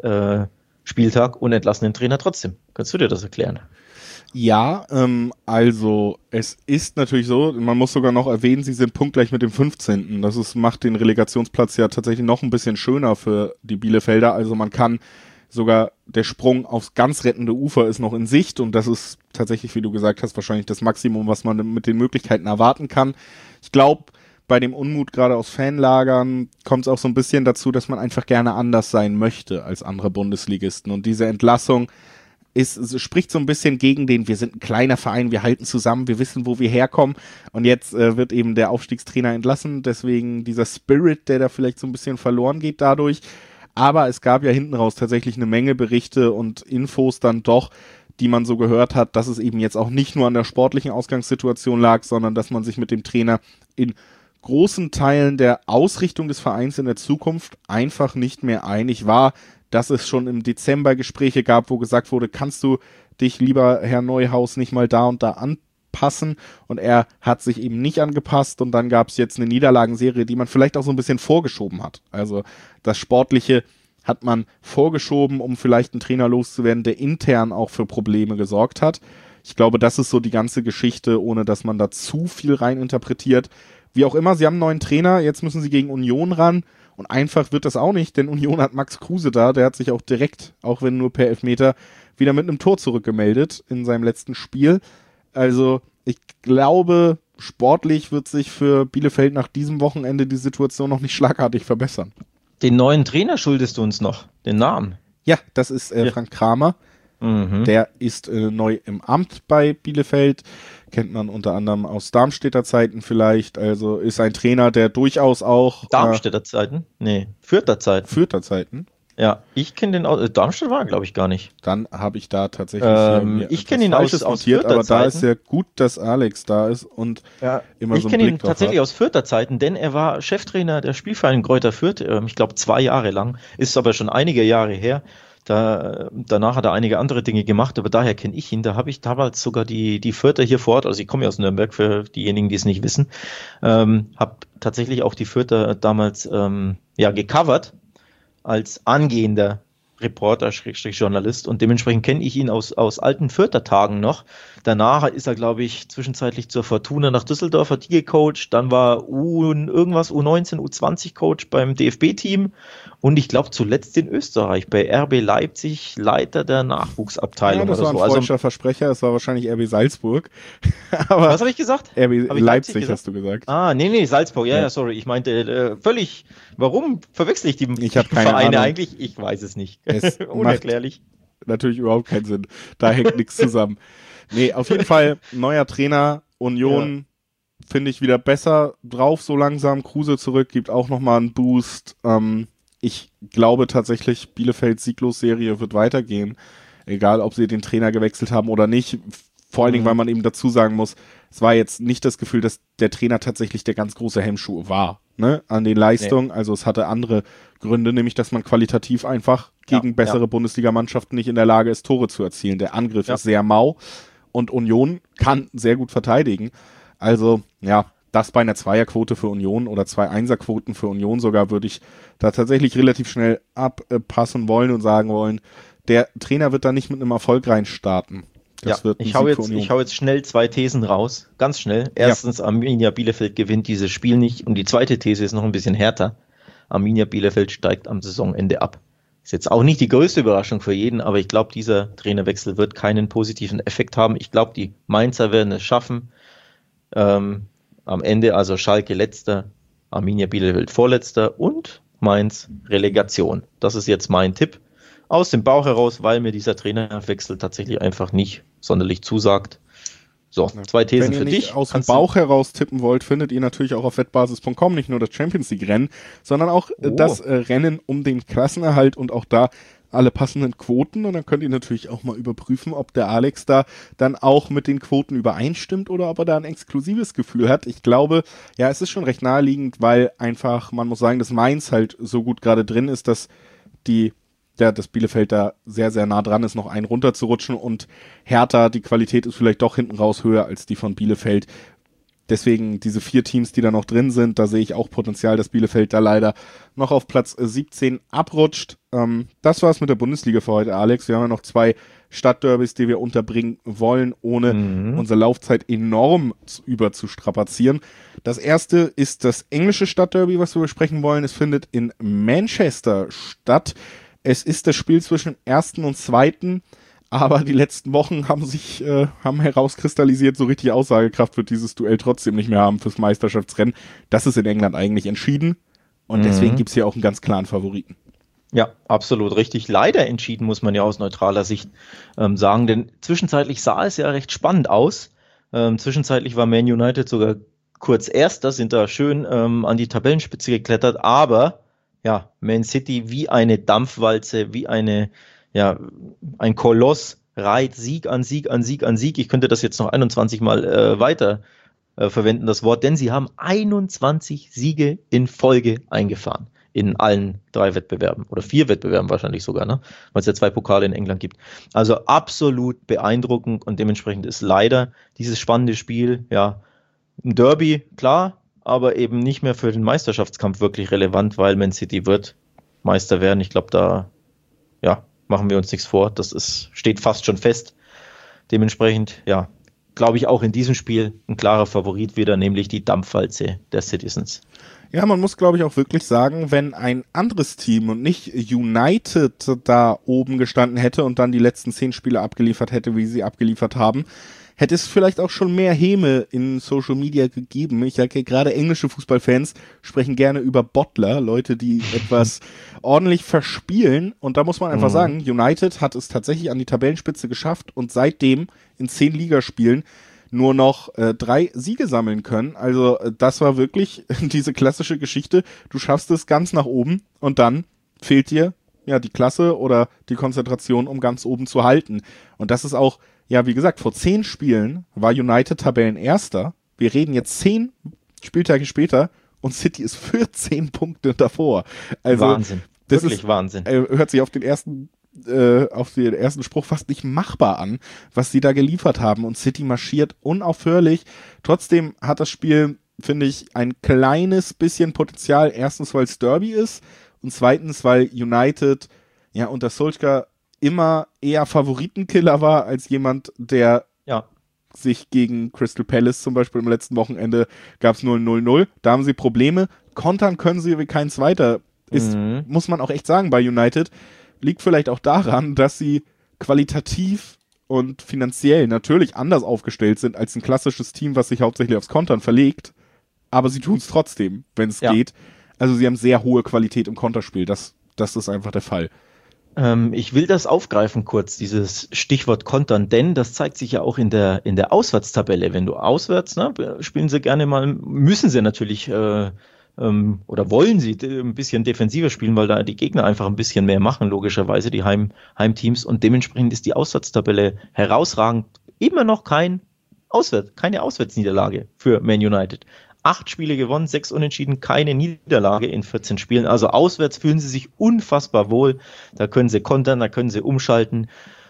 Spieltag und entlassen den Trainer trotzdem. Kannst du dir das erklären? Ja, also es ist natürlich so, man muss sogar noch erwähnen, sie sind punktgleich mit dem 15. Das macht den Relegationsplatz ja tatsächlich noch ein bisschen schöner für die Bielefelder. Also man kann sogar, der Sprung aufs ganz rettende Ufer ist noch in Sicht und das ist tatsächlich, wie du gesagt hast, wahrscheinlich das Maximum, was man mit den Möglichkeiten erwarten kann. Ich glaube, bei dem Unmut gerade aus Fanlagern kommt es auch so ein bisschen dazu, dass man einfach gerne anders sein möchte als andere Bundesligisten. Und diese Entlassung spricht so ein bisschen gegen wir sind ein kleiner Verein, wir halten zusammen, wir wissen, wo wir herkommen. Und jetzt wird eben der Aufstiegstrainer entlassen. Deswegen dieser Spirit, der da vielleicht so ein bisschen verloren geht dadurch. Aber es gab ja hinten raus tatsächlich eine Menge Berichte und Infos dann doch, die man so gehört hat, dass es eben jetzt auch nicht nur an der sportlichen Ausgangssituation lag, sondern dass man sich mit dem Trainer in großen Teilen der Ausrichtung des Vereins in der Zukunft einfach nicht mehr einig war, dass es schon im Dezember Gespräche gab, wo gesagt wurde, kannst du dich, lieber Herr Neuhaus, nicht mal da und da anpassen? Und er hat sich eben nicht angepasst und dann gab es jetzt eine Niederlagenserie, die man vielleicht auch so ein bisschen vorgeschoben hat. Also das Sportliche hat man vorgeschoben, um vielleicht einen Trainer loszuwerden, der intern auch für Probleme gesorgt hat. Ich glaube, das ist so die ganze Geschichte, ohne dass man da zu viel reininterpretiert. Wie auch immer, sie haben einen neuen Trainer, jetzt müssen sie gegen Union ran und einfach wird das auch nicht, denn Union hat Max Kruse da, der hat sich auch direkt, auch wenn nur per Elfmeter, wieder mit einem Tor zurückgemeldet in seinem letzten Spiel. Also ich glaube, sportlich wird sich für Bielefeld nach diesem Wochenende die Situation noch nicht schlagartig verbessern. Den neuen Trainer schuldest du uns noch, den Namen. Ja, das ist Frank Kramer. Der ist neu im Amt bei Bielefeld, kennt man unter anderem aus Darmstädter Zeiten vielleicht, also ist ein Trainer, der durchaus auch... Darmstädter Zeiten? Nee, Fürther Zeiten. Fürther Zeiten? Ja, ich kenne den aus, Darmstadt war glaube ich gar nicht. Dann habe ich da tatsächlich ich kenne ihn aus notiert, aber da ist ja gut, dass Alex da ist und immer so einen Blick drauf hat. Ich kenne ihn tatsächlich aus Fürther Zeiten, denn er war Cheftrainer der Spielverein Greuther Fürth, ich glaube 2 Jahre lang, ist aber schon einige Jahre her. Danach hat er einige andere Dinge gemacht, aber daher kenne ich ihn. Da habe ich damals sogar die Fürther hier vor Ort, also ich komme ja aus Nürnberg, für diejenigen, die es nicht wissen, habe tatsächlich auch die Fürther damals gecovert als angehender Reporter, Journalist, und dementsprechend kenne ich ihn aus alten Fürther Tagen noch. Danach ist er, glaube ich, zwischenzeitlich zur Fortuna nach Düsseldorf, hat die gecoacht, dann war U19, U20 Coach beim DFB-Team und ich glaube zuletzt in Österreich bei RB Leipzig Leiter der Nachwuchsabteilung. Ja, das war ein freudscher Versprecher, es war wahrscheinlich RB Salzburg. Aber was habe ich gesagt? RB Leipzig hast du gesagt. Nee, Salzburg, ja, sorry, ich meinte völlig, warum verwechsel ich die Vereine eigentlich? Ich weiß es nicht. Unerklärlich. Natürlich überhaupt keinen Sinn. Da hängt nichts zusammen. Nee, auf jeden Fall neuer Trainer, Union finde ich wieder besser drauf so langsam. Kruse zurück, gibt auch nochmal einen Boost. Ich glaube tatsächlich, Bielefelds Sieglos-Serie wird weitergehen. Egal, ob sie den Trainer gewechselt haben oder nicht. Vor allen Dingen, weil man eben dazu sagen muss, es war jetzt nicht das Gefühl, dass der Trainer tatsächlich der ganz große Hemmschuh war, ne, an den Leistungen. Nee. Also es hatte andere Gründe, nämlich, dass man qualitativ einfach gegen bessere Bundesligamannschaften nicht in der Lage ist, Tore zu erzielen. Der Angriff ist sehr mau und Union kann sehr gut verteidigen. Also, das bei einer Zweierquote für Union oder 2 Einserquoten für Union sogar würde ich da tatsächlich relativ schnell abpassen wollen und sagen wollen, der Trainer wird da nicht mit einem Erfolg reinstarten. Ich hau jetzt schnell 2 Thesen raus, ganz schnell. Erstens, Arminia Bielefeld gewinnt dieses Spiel nicht und die zweite These ist noch ein bisschen härter. Arminia Bielefeld steigt am Saisonende ab. Ist jetzt auch nicht die größte Überraschung für jeden, aber ich glaube, dieser Trainerwechsel wird keinen positiven Effekt haben. Ich glaube, die Mainzer werden es schaffen. Am Ende also Schalke letzter, Arminia Bielefeld vorletzter und Mainz Relegation. Das ist jetzt mein Tipp. Aus dem Bauch heraus, weil mir dieser Trainerwechsel tatsächlich einfach nicht sonderlich zusagt. So, 2 Thesen für dich. Wenn ihr nicht aus dem Bauch heraus tippen wollt, findet ihr natürlich auch auf wettbasis.com nicht nur das Champions League Rennen, sondern auch das Rennen um den Klassenerhalt und auch da alle passenden Quoten. Und dann könnt ihr natürlich auch mal überprüfen, ob der Alex da dann auch mit den Quoten übereinstimmt oder ob er da ein exklusives Gefühl hat. Ich glaube, es ist schon recht naheliegend, weil einfach, man muss sagen, dass Mainz halt so gut gerade drin ist, dass das Bielefeld da sehr, sehr nah dran ist, noch einen runterzurutschen und Hertha, die Qualität ist vielleicht doch hinten raus höher als die von Bielefeld. Deswegen diese 4 Teams, die da noch drin sind, da sehe ich auch Potenzial, dass Bielefeld da leider noch auf Platz 17 abrutscht. Das war's mit der Bundesliga für heute, Alex. Wir haben ja noch 2 Stadtderbys, die wir unterbringen wollen, ohne unsere Laufzeit enorm überzustrapazieren. Das erste ist das englische Stadtderby, was wir besprechen wollen. Es findet in Manchester statt. Es ist das Spiel zwischen dem 1. und 2., aber die letzten Wochen haben herauskristallisiert, so richtig Aussagekraft wird dieses Duell trotzdem nicht mehr haben fürs Meisterschaftsrennen. Das ist in England eigentlich entschieden und deswegen gibt es hier auch einen ganz klaren Favoriten. Ja, absolut richtig. Leider entschieden, muss man ja aus neutraler Sicht sagen, denn zwischenzeitlich sah es ja recht spannend aus. Zwischenzeitlich war Man United sogar kurz Erster, sind da schön an die Tabellenspitze geklettert, aber Man City wie eine Dampfwalze, wie ein Koloss reiht Sieg an Sieg an Sieg an Sieg. Ich könnte das jetzt noch 21 Mal weiter verwenden, das Wort, denn sie haben 21 Siege in Folge eingefahren in allen 3 Wettbewerben oder 4 Wettbewerben wahrscheinlich sogar, ne? Weil es ja 2 Pokale in England gibt. Also absolut beeindruckend und dementsprechend ist leider dieses spannende Spiel, ein Derby, klar, aber eben nicht mehr für den Meisterschaftskampf wirklich relevant, weil Man City wird Meister werden. Ich glaube, da machen wir uns nichts vor. Das steht fast schon fest. Dementsprechend, glaube ich, auch in diesem Spiel ein klarer Favorit wieder, nämlich die Dampfwalze der Citizens. Ja, man muss, glaube ich, auch wirklich sagen, wenn ein anderes Team und nicht United da oben gestanden hätte und dann die letzten 10 Spiele abgeliefert hätte, wie sie abgeliefert haben, hätte es vielleicht auch schon mehr Häme in Social Media gegeben. Ich sage, gerade englische Fußballfans sprechen gerne über Bottler, Leute, die etwas ordentlich verspielen. Und da muss man einfach sagen, United hat es tatsächlich an die Tabellenspitze geschafft und seitdem in 10 Ligaspielen nur noch 3 Siege sammeln können. Also das war wirklich diese klassische Geschichte. Du schaffst es ganz nach oben und dann fehlt dir ja die Klasse oder die Konzentration, um ganz oben zu halten. Und das ist auch, ja, wie gesagt, vor 10 Spielen war United Tabellenerster. Wir reden jetzt 10 Spieltage später und City ist 14 Punkte davor. Also, Wahnsinn. Das wirklich ist, Wahnsinn. Hört sich auf den ersten Spruch fast nicht machbar an, was sie da geliefert haben. Und City marschiert unaufhörlich. Trotzdem hat das Spiel, finde ich, ein kleines bisschen Potenzial. Erstens, weil es Derby ist und zweitens, weil United ja unter Solskjaer immer eher Favoritenkiller war als jemand, der sich gegen Crystal Palace zum Beispiel im letzten Wochenende gab es 0-0-0. Da haben sie Probleme. Kontern können sie wie kein zweiter. Muss man auch echt sagen, bei United liegt vielleicht auch daran, dass sie qualitativ und finanziell natürlich anders aufgestellt sind als ein klassisches Team, was sich hauptsächlich aufs Kontern verlegt, aber sie tun es trotzdem, wenn es geht. Also sie haben sehr hohe Qualität im Konterspiel, das ist einfach der Fall. Ich will das aufgreifen kurz, dieses Stichwort Kontern, denn das zeigt sich ja auch in der Auswärtstabelle. Wenn du auswärts, spielen sie gerne mal, müssen sie natürlich oder wollen sie ein bisschen defensiver spielen, weil da die Gegner einfach ein bisschen mehr machen, logischerweise, die Heimteams. Und dementsprechend ist die Auswärtstabelle herausragend. Immer noch keine Auswärtsniederlage für Man United. 8 Spiele gewonnen, 6 Unentschieden, keine Niederlage in 14 Spielen. Also auswärts fühlen sie sich unfassbar wohl. Da können sie kontern, da können sie umschalten.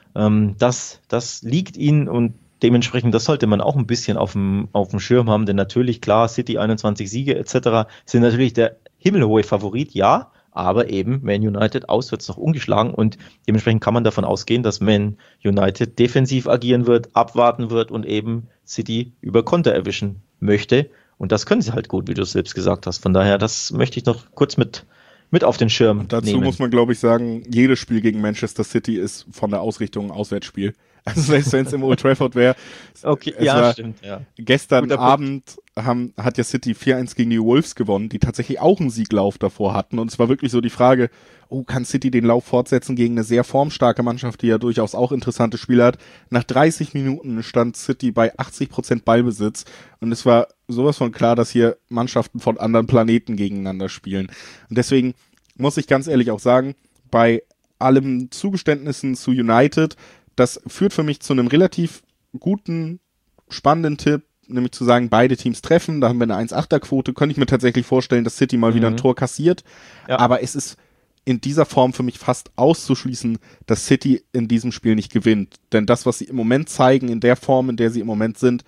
Das liegt ihnen und dementsprechend, das sollte man auch ein bisschen auf dem Schirm haben, denn natürlich, klar, City 21 Siege etc. sind natürlich der himmelhohe Favorit, ja, aber eben Man United auswärts noch ungeschlagen und dementsprechend kann man davon ausgehen, dass Man United defensiv agieren wird, abwarten wird und eben City über Konter erwischen möchte. Und das können sie halt gut, wie du es selbst gesagt hast. Von daher, das möchte ich noch kurz mit auf den Schirm nehmen. Dazu muss man, glaube ich, sagen, jedes Spiel gegen Manchester City ist von der Ausrichtung ein Auswärtsspiel. Also selbst wenn es im Old Trafford wäre. Okay, ja, stimmt, ja. Gestern Abend hat ja City 4-1 gegen die Wolves gewonnen, die tatsächlich auch einen Sieglauf davor hatten. Und es war wirklich so die Frage, kann City den Lauf fortsetzen gegen eine sehr formstarke Mannschaft, die ja durchaus auch interessante Spiele hat. Nach 30 Minuten stand City bei 80% Ballbesitz. Und es war sowas von klar, dass hier Mannschaften von anderen Planeten gegeneinander spielen. Und deswegen muss ich ganz ehrlich auch sagen, bei allem Zugeständnissen zu United, das führt für mich zu einem relativ guten, spannenden Tipp, nämlich zu sagen, beide Teams treffen, da haben wir eine 1,8er-Quote, könnte ich mir tatsächlich vorstellen, dass City mal wieder ein Tor kassiert, aber es ist in dieser Form für mich fast auszuschließen, dass City in diesem Spiel nicht gewinnt, denn das, was sie im Moment zeigen, in der Form, in der sie im Moment sind,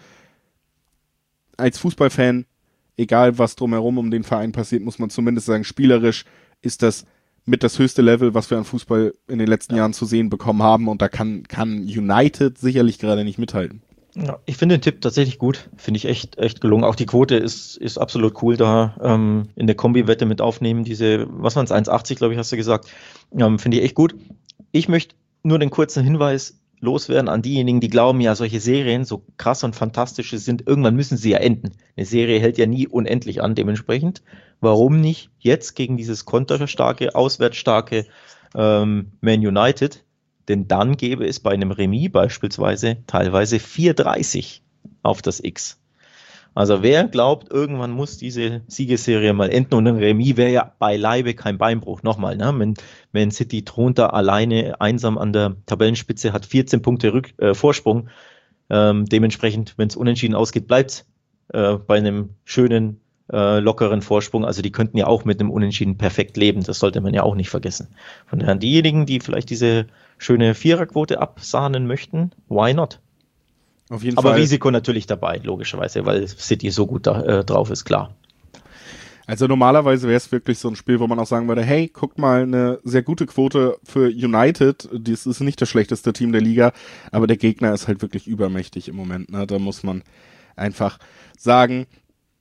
als Fußballfan, egal was drumherum um den Verein passiert, muss man zumindest sagen, spielerisch ist das mit das höchste Level, was wir an Fußball in den letzten Jahren zu sehen bekommen haben. Und da kann United sicherlich gerade nicht mithalten. Ja, ich finde den Tipp tatsächlich gut. Finde ich echt gelungen. Auch die Quote ist absolut cool, da in der Kombi-Wette mit aufnehmen. Diese, was waren es, 1,80, glaube ich, hast du gesagt. Finde ich echt gut. Ich möchte nur den kurzen Hinweis loswerden an diejenigen, die glauben, ja, solche Serien, so krass und fantastisch sind, irgendwann müssen sie ja enden. Eine Serie hält ja nie unendlich an, dementsprechend. Warum nicht jetzt gegen dieses konterstarke, auswärtsstarke Man United? Denn dann gäbe es bei einem Remis beispielsweise teilweise 4,30 auf das X. Also wer glaubt, irgendwann muss diese Siegesserie mal enden und ein Remis wäre ja beileibe kein Beinbruch. Nochmal, Man City thront da alleine einsam an der Tabellenspitze, hat 14 Punkte Vorsprung. Dementsprechend, wenn es unentschieden ausgeht, bleibt bei einem schönen, lockeren Vorsprung. Also die könnten ja auch mit einem Unentschieden perfekt leben. Das sollte man ja auch nicht vergessen. Von daher diejenigen, die vielleicht diese schöne Viererquote absahnen möchten, why not? Auf jeden Aber Fall. Risiko natürlich dabei, logischerweise, weil City so gut drauf ist, klar. Also normalerweise wäre es wirklich so ein Spiel, wo man auch sagen würde, hey, guckt mal, eine sehr gute Quote für United. Das ist nicht das schlechteste Team der Liga, aber der Gegner ist halt wirklich übermächtig im Moment. Ne? Da muss man einfach sagen,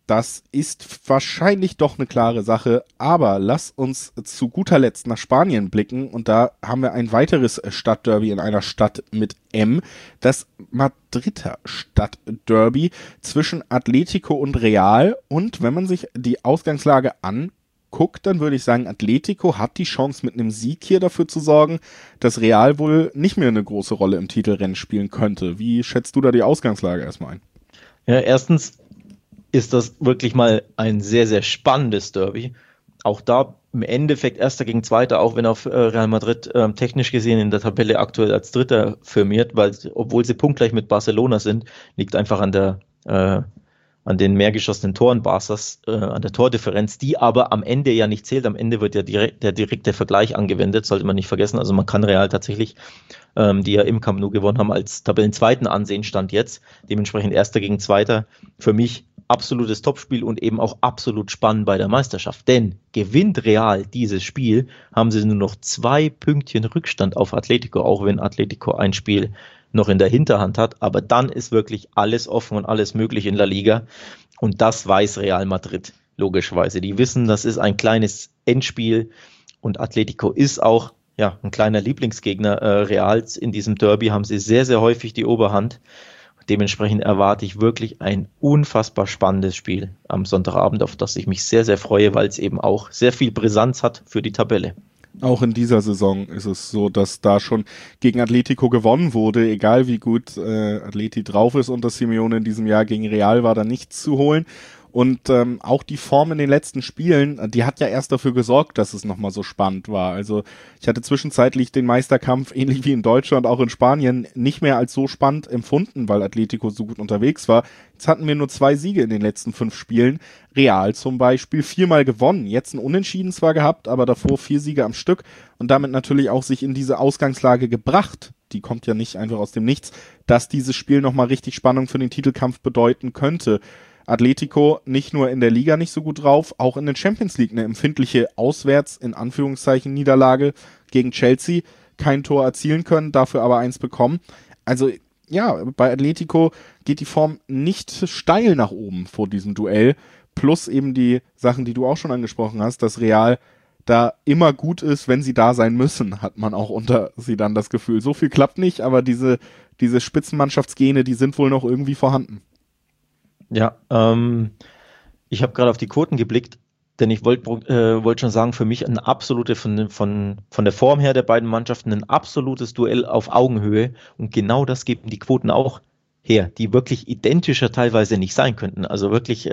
Das ist wahrscheinlich doch eine klare Sache, aber lass uns zu guter Letzt nach Spanien blicken und da haben wir ein weiteres Stadtderby in einer Stadt mit M, das Madrider Stadtderby zwischen Atletico und Real und wenn man sich die Ausgangslage anguckt, dann würde ich sagen, Atletico hat die Chance mit einem Sieg hier dafür zu sorgen, dass Real wohl nicht mehr eine große Rolle im Titelrennen spielen könnte. Wie schätzt du da die Ausgangslage erstmal ein? Ja, erstens ist das wirklich mal ein sehr, sehr spannendes Derby. Auch da im Endeffekt Erster gegen Zweiter, auch wenn auf Real Madrid technisch gesehen in der Tabelle aktuell als Dritter firmiert, weil obwohl sie punktgleich mit Barcelona sind, liegt einfach an den mehr geschossenen Toren Barças, an der Tordifferenz, die aber am Ende ja nicht zählt. Am Ende wird ja der direkte Vergleich angewendet, sollte man nicht vergessen. Also man kann Real tatsächlich, die ja im Camp Nou gewonnen haben, als Tabellenzweiten ansehen, Stand jetzt. Dementsprechend Erster gegen Zweiter. Für mich absolutes Topspiel und eben auch absolut spannend bei der Meisterschaft. Denn gewinnt Real dieses Spiel, haben sie nur noch 2 Pünktchen Rückstand auf Atletico, auch wenn Atletico ein Spiel noch in der Hinterhand hat. Aber dann ist wirklich alles offen und alles möglich in La Liga. Und das weiß Real Madrid logischerweise. Die wissen, das ist ein kleines Endspiel und Atletico ist auch ein kleiner Lieblingsgegner Reals. In diesem Derby haben sie sehr, sehr häufig die Oberhand. Dementsprechend erwarte ich wirklich ein unfassbar spannendes Spiel am Sonntagabend, auf das ich mich sehr, sehr freue, weil es eben auch sehr viel Brisanz hat für die Tabelle. Auch in dieser Saison ist es so, dass da schon gegen Atletico gewonnen wurde, egal wie gut Atleti drauf ist und das Simeone in diesem Jahr gegen Real war da nichts zu holen. Und auch die Form in den letzten Spielen, die hat ja erst dafür gesorgt, dass es nochmal so spannend war. Also ich hatte zwischenzeitlich den Meisterkampf, ähnlich wie in Deutschland, auch in Spanien, nicht mehr als so spannend empfunden, weil Atletico so gut unterwegs war. Jetzt hatten wir nur 2 Siege in den letzten 5 Spielen. Real zum Beispiel 4-mal gewonnen. Jetzt ein Unentschieden zwar gehabt, aber davor 4 Siege am Stück und damit natürlich auch sich in diese Ausgangslage gebracht. Die kommt ja nicht einfach aus dem Nichts, dass dieses Spiel nochmal richtig Spannung für den Titelkampf bedeuten könnte. Atletico nicht nur in der Liga nicht so gut drauf, auch in der Champions League eine empfindliche Auswärts, in Anführungszeichen, Niederlage gegen Chelsea. Kein Tor erzielen können, dafür aber 1 bekommen. Also ja, bei Atletico geht die Form nicht steil nach oben vor diesem Duell. Plus eben die Sachen, die du auch schon angesprochen hast, dass Real da immer gut ist, wenn sie da sein müssen, hat man auch unter sie dann das Gefühl. So viel klappt nicht, aber diese Spitzenmannschaftsgene, die sind wohl noch irgendwie vorhanden. Ja, ich habe gerade auf die Quoten geblickt, denn ich wollte schon sagen, für mich ein absolutes, von der Form her der beiden Mannschaften, ein absolutes Duell auf Augenhöhe und genau das geben die Quoten auch her, die wirklich identischer teilweise nicht sein könnten. Also wirklich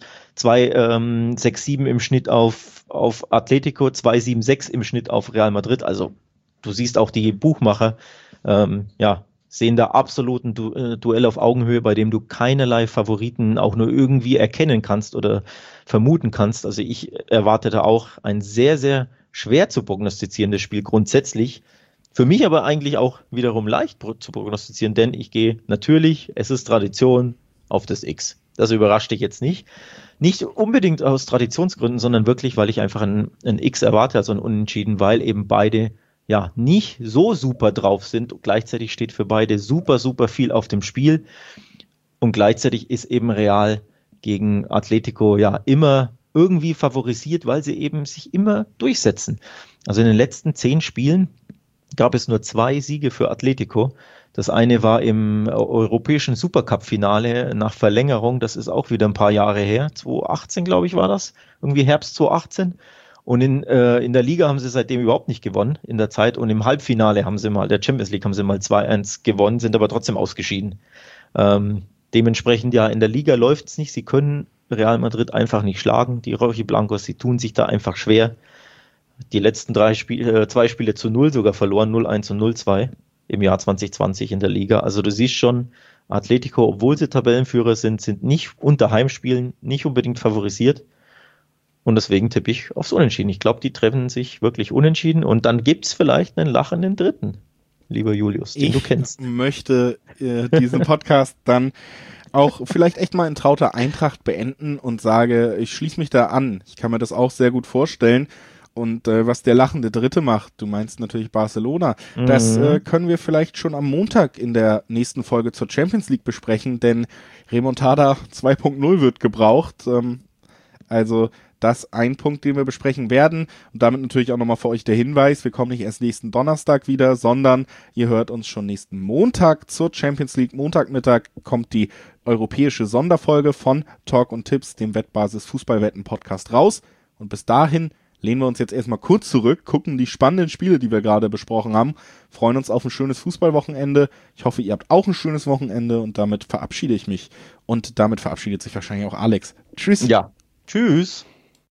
2,67 im Schnitt auf Atletico, 2,76 im Schnitt auf Real Madrid. Also du siehst auch die Buchmacher, sehen da absoluten Duell auf Augenhöhe, bei dem du keinerlei Favoriten auch nur irgendwie erkennen kannst oder vermuten kannst. Also ich erwarte da auch ein sehr, sehr schwer zu prognostizierendes Spiel grundsätzlich. Für mich aber eigentlich auch wiederum leicht zu prognostizieren, denn ich gehe natürlich, es ist Tradition, auf das X. Das überrascht dich jetzt nicht. Nicht unbedingt aus Traditionsgründen, sondern wirklich, weil ich einfach ein X erwarte, also ein Unentschieden, weil eben beide nicht so super drauf sind. Und gleichzeitig steht für beide super, super viel auf dem Spiel. Und gleichzeitig ist eben Real gegen Atletico immer irgendwie favorisiert, weil sie eben sich immer durchsetzen. Also in den letzten 10 Spielen gab es nur 2 Siege für Atletico. Das eine war im europäischen Supercup-Finale nach Verlängerung. Das ist auch wieder ein paar Jahre her. 2018, glaube ich, war das. Irgendwie Herbst 2018. Und in der Liga haben sie seitdem überhaupt nicht gewonnen in der Zeit. Und im Halbfinale der Champions League haben sie mal 2-1 gewonnen, sind aber trotzdem ausgeschieden. Dementsprechend in der Liga läuft es nicht. Sie können Real Madrid einfach nicht schlagen. Die Rojiblancos, sie tun sich da einfach schwer. Die letzten 2 Spiele zu 0 sogar verloren, 0-1 und 0-2 im Jahr 2020 in der Liga. Also du siehst schon, Atletico, obwohl sie Tabellenführer sind nicht unter Heimspielen nicht unbedingt favorisiert. Und deswegen tippe ich aufs Unentschieden. Ich glaube, die treffen sich wirklich unentschieden. Und dann gibt es vielleicht einen lachenden Dritten, lieber Julius, den du kennst. Ich möchte diesen Podcast dann auch vielleicht echt mal in trauter Eintracht beenden und sage, ich schließe mich da an. Ich kann mir das auch sehr gut vorstellen. Und was der lachende Dritte macht, du meinst natürlich Barcelona, das können wir vielleicht schon am Montag in der nächsten Folge zur Champions League besprechen, denn Remontada 2.0 wird gebraucht. Also das ein Punkt, den wir besprechen werden. Und damit natürlich auch nochmal für euch der Hinweis, wir kommen nicht erst nächsten Donnerstag wieder, sondern ihr hört uns schon nächsten Montag zur Champions League. Montagmittag kommt die europäische Sonderfolge von Talk und Tipps, dem Wettbasis Fußballwetten-Podcast raus. Und bis dahin lehnen wir uns jetzt erstmal kurz zurück, gucken die spannenden Spiele, die wir gerade besprochen haben, freuen uns auf ein schönes Fußballwochenende. Ich hoffe, ihr habt auch ein schönes Wochenende und damit verabschiede ich mich. Und damit verabschiedet sich wahrscheinlich auch Alex. Tschüss. Ja, tschüss.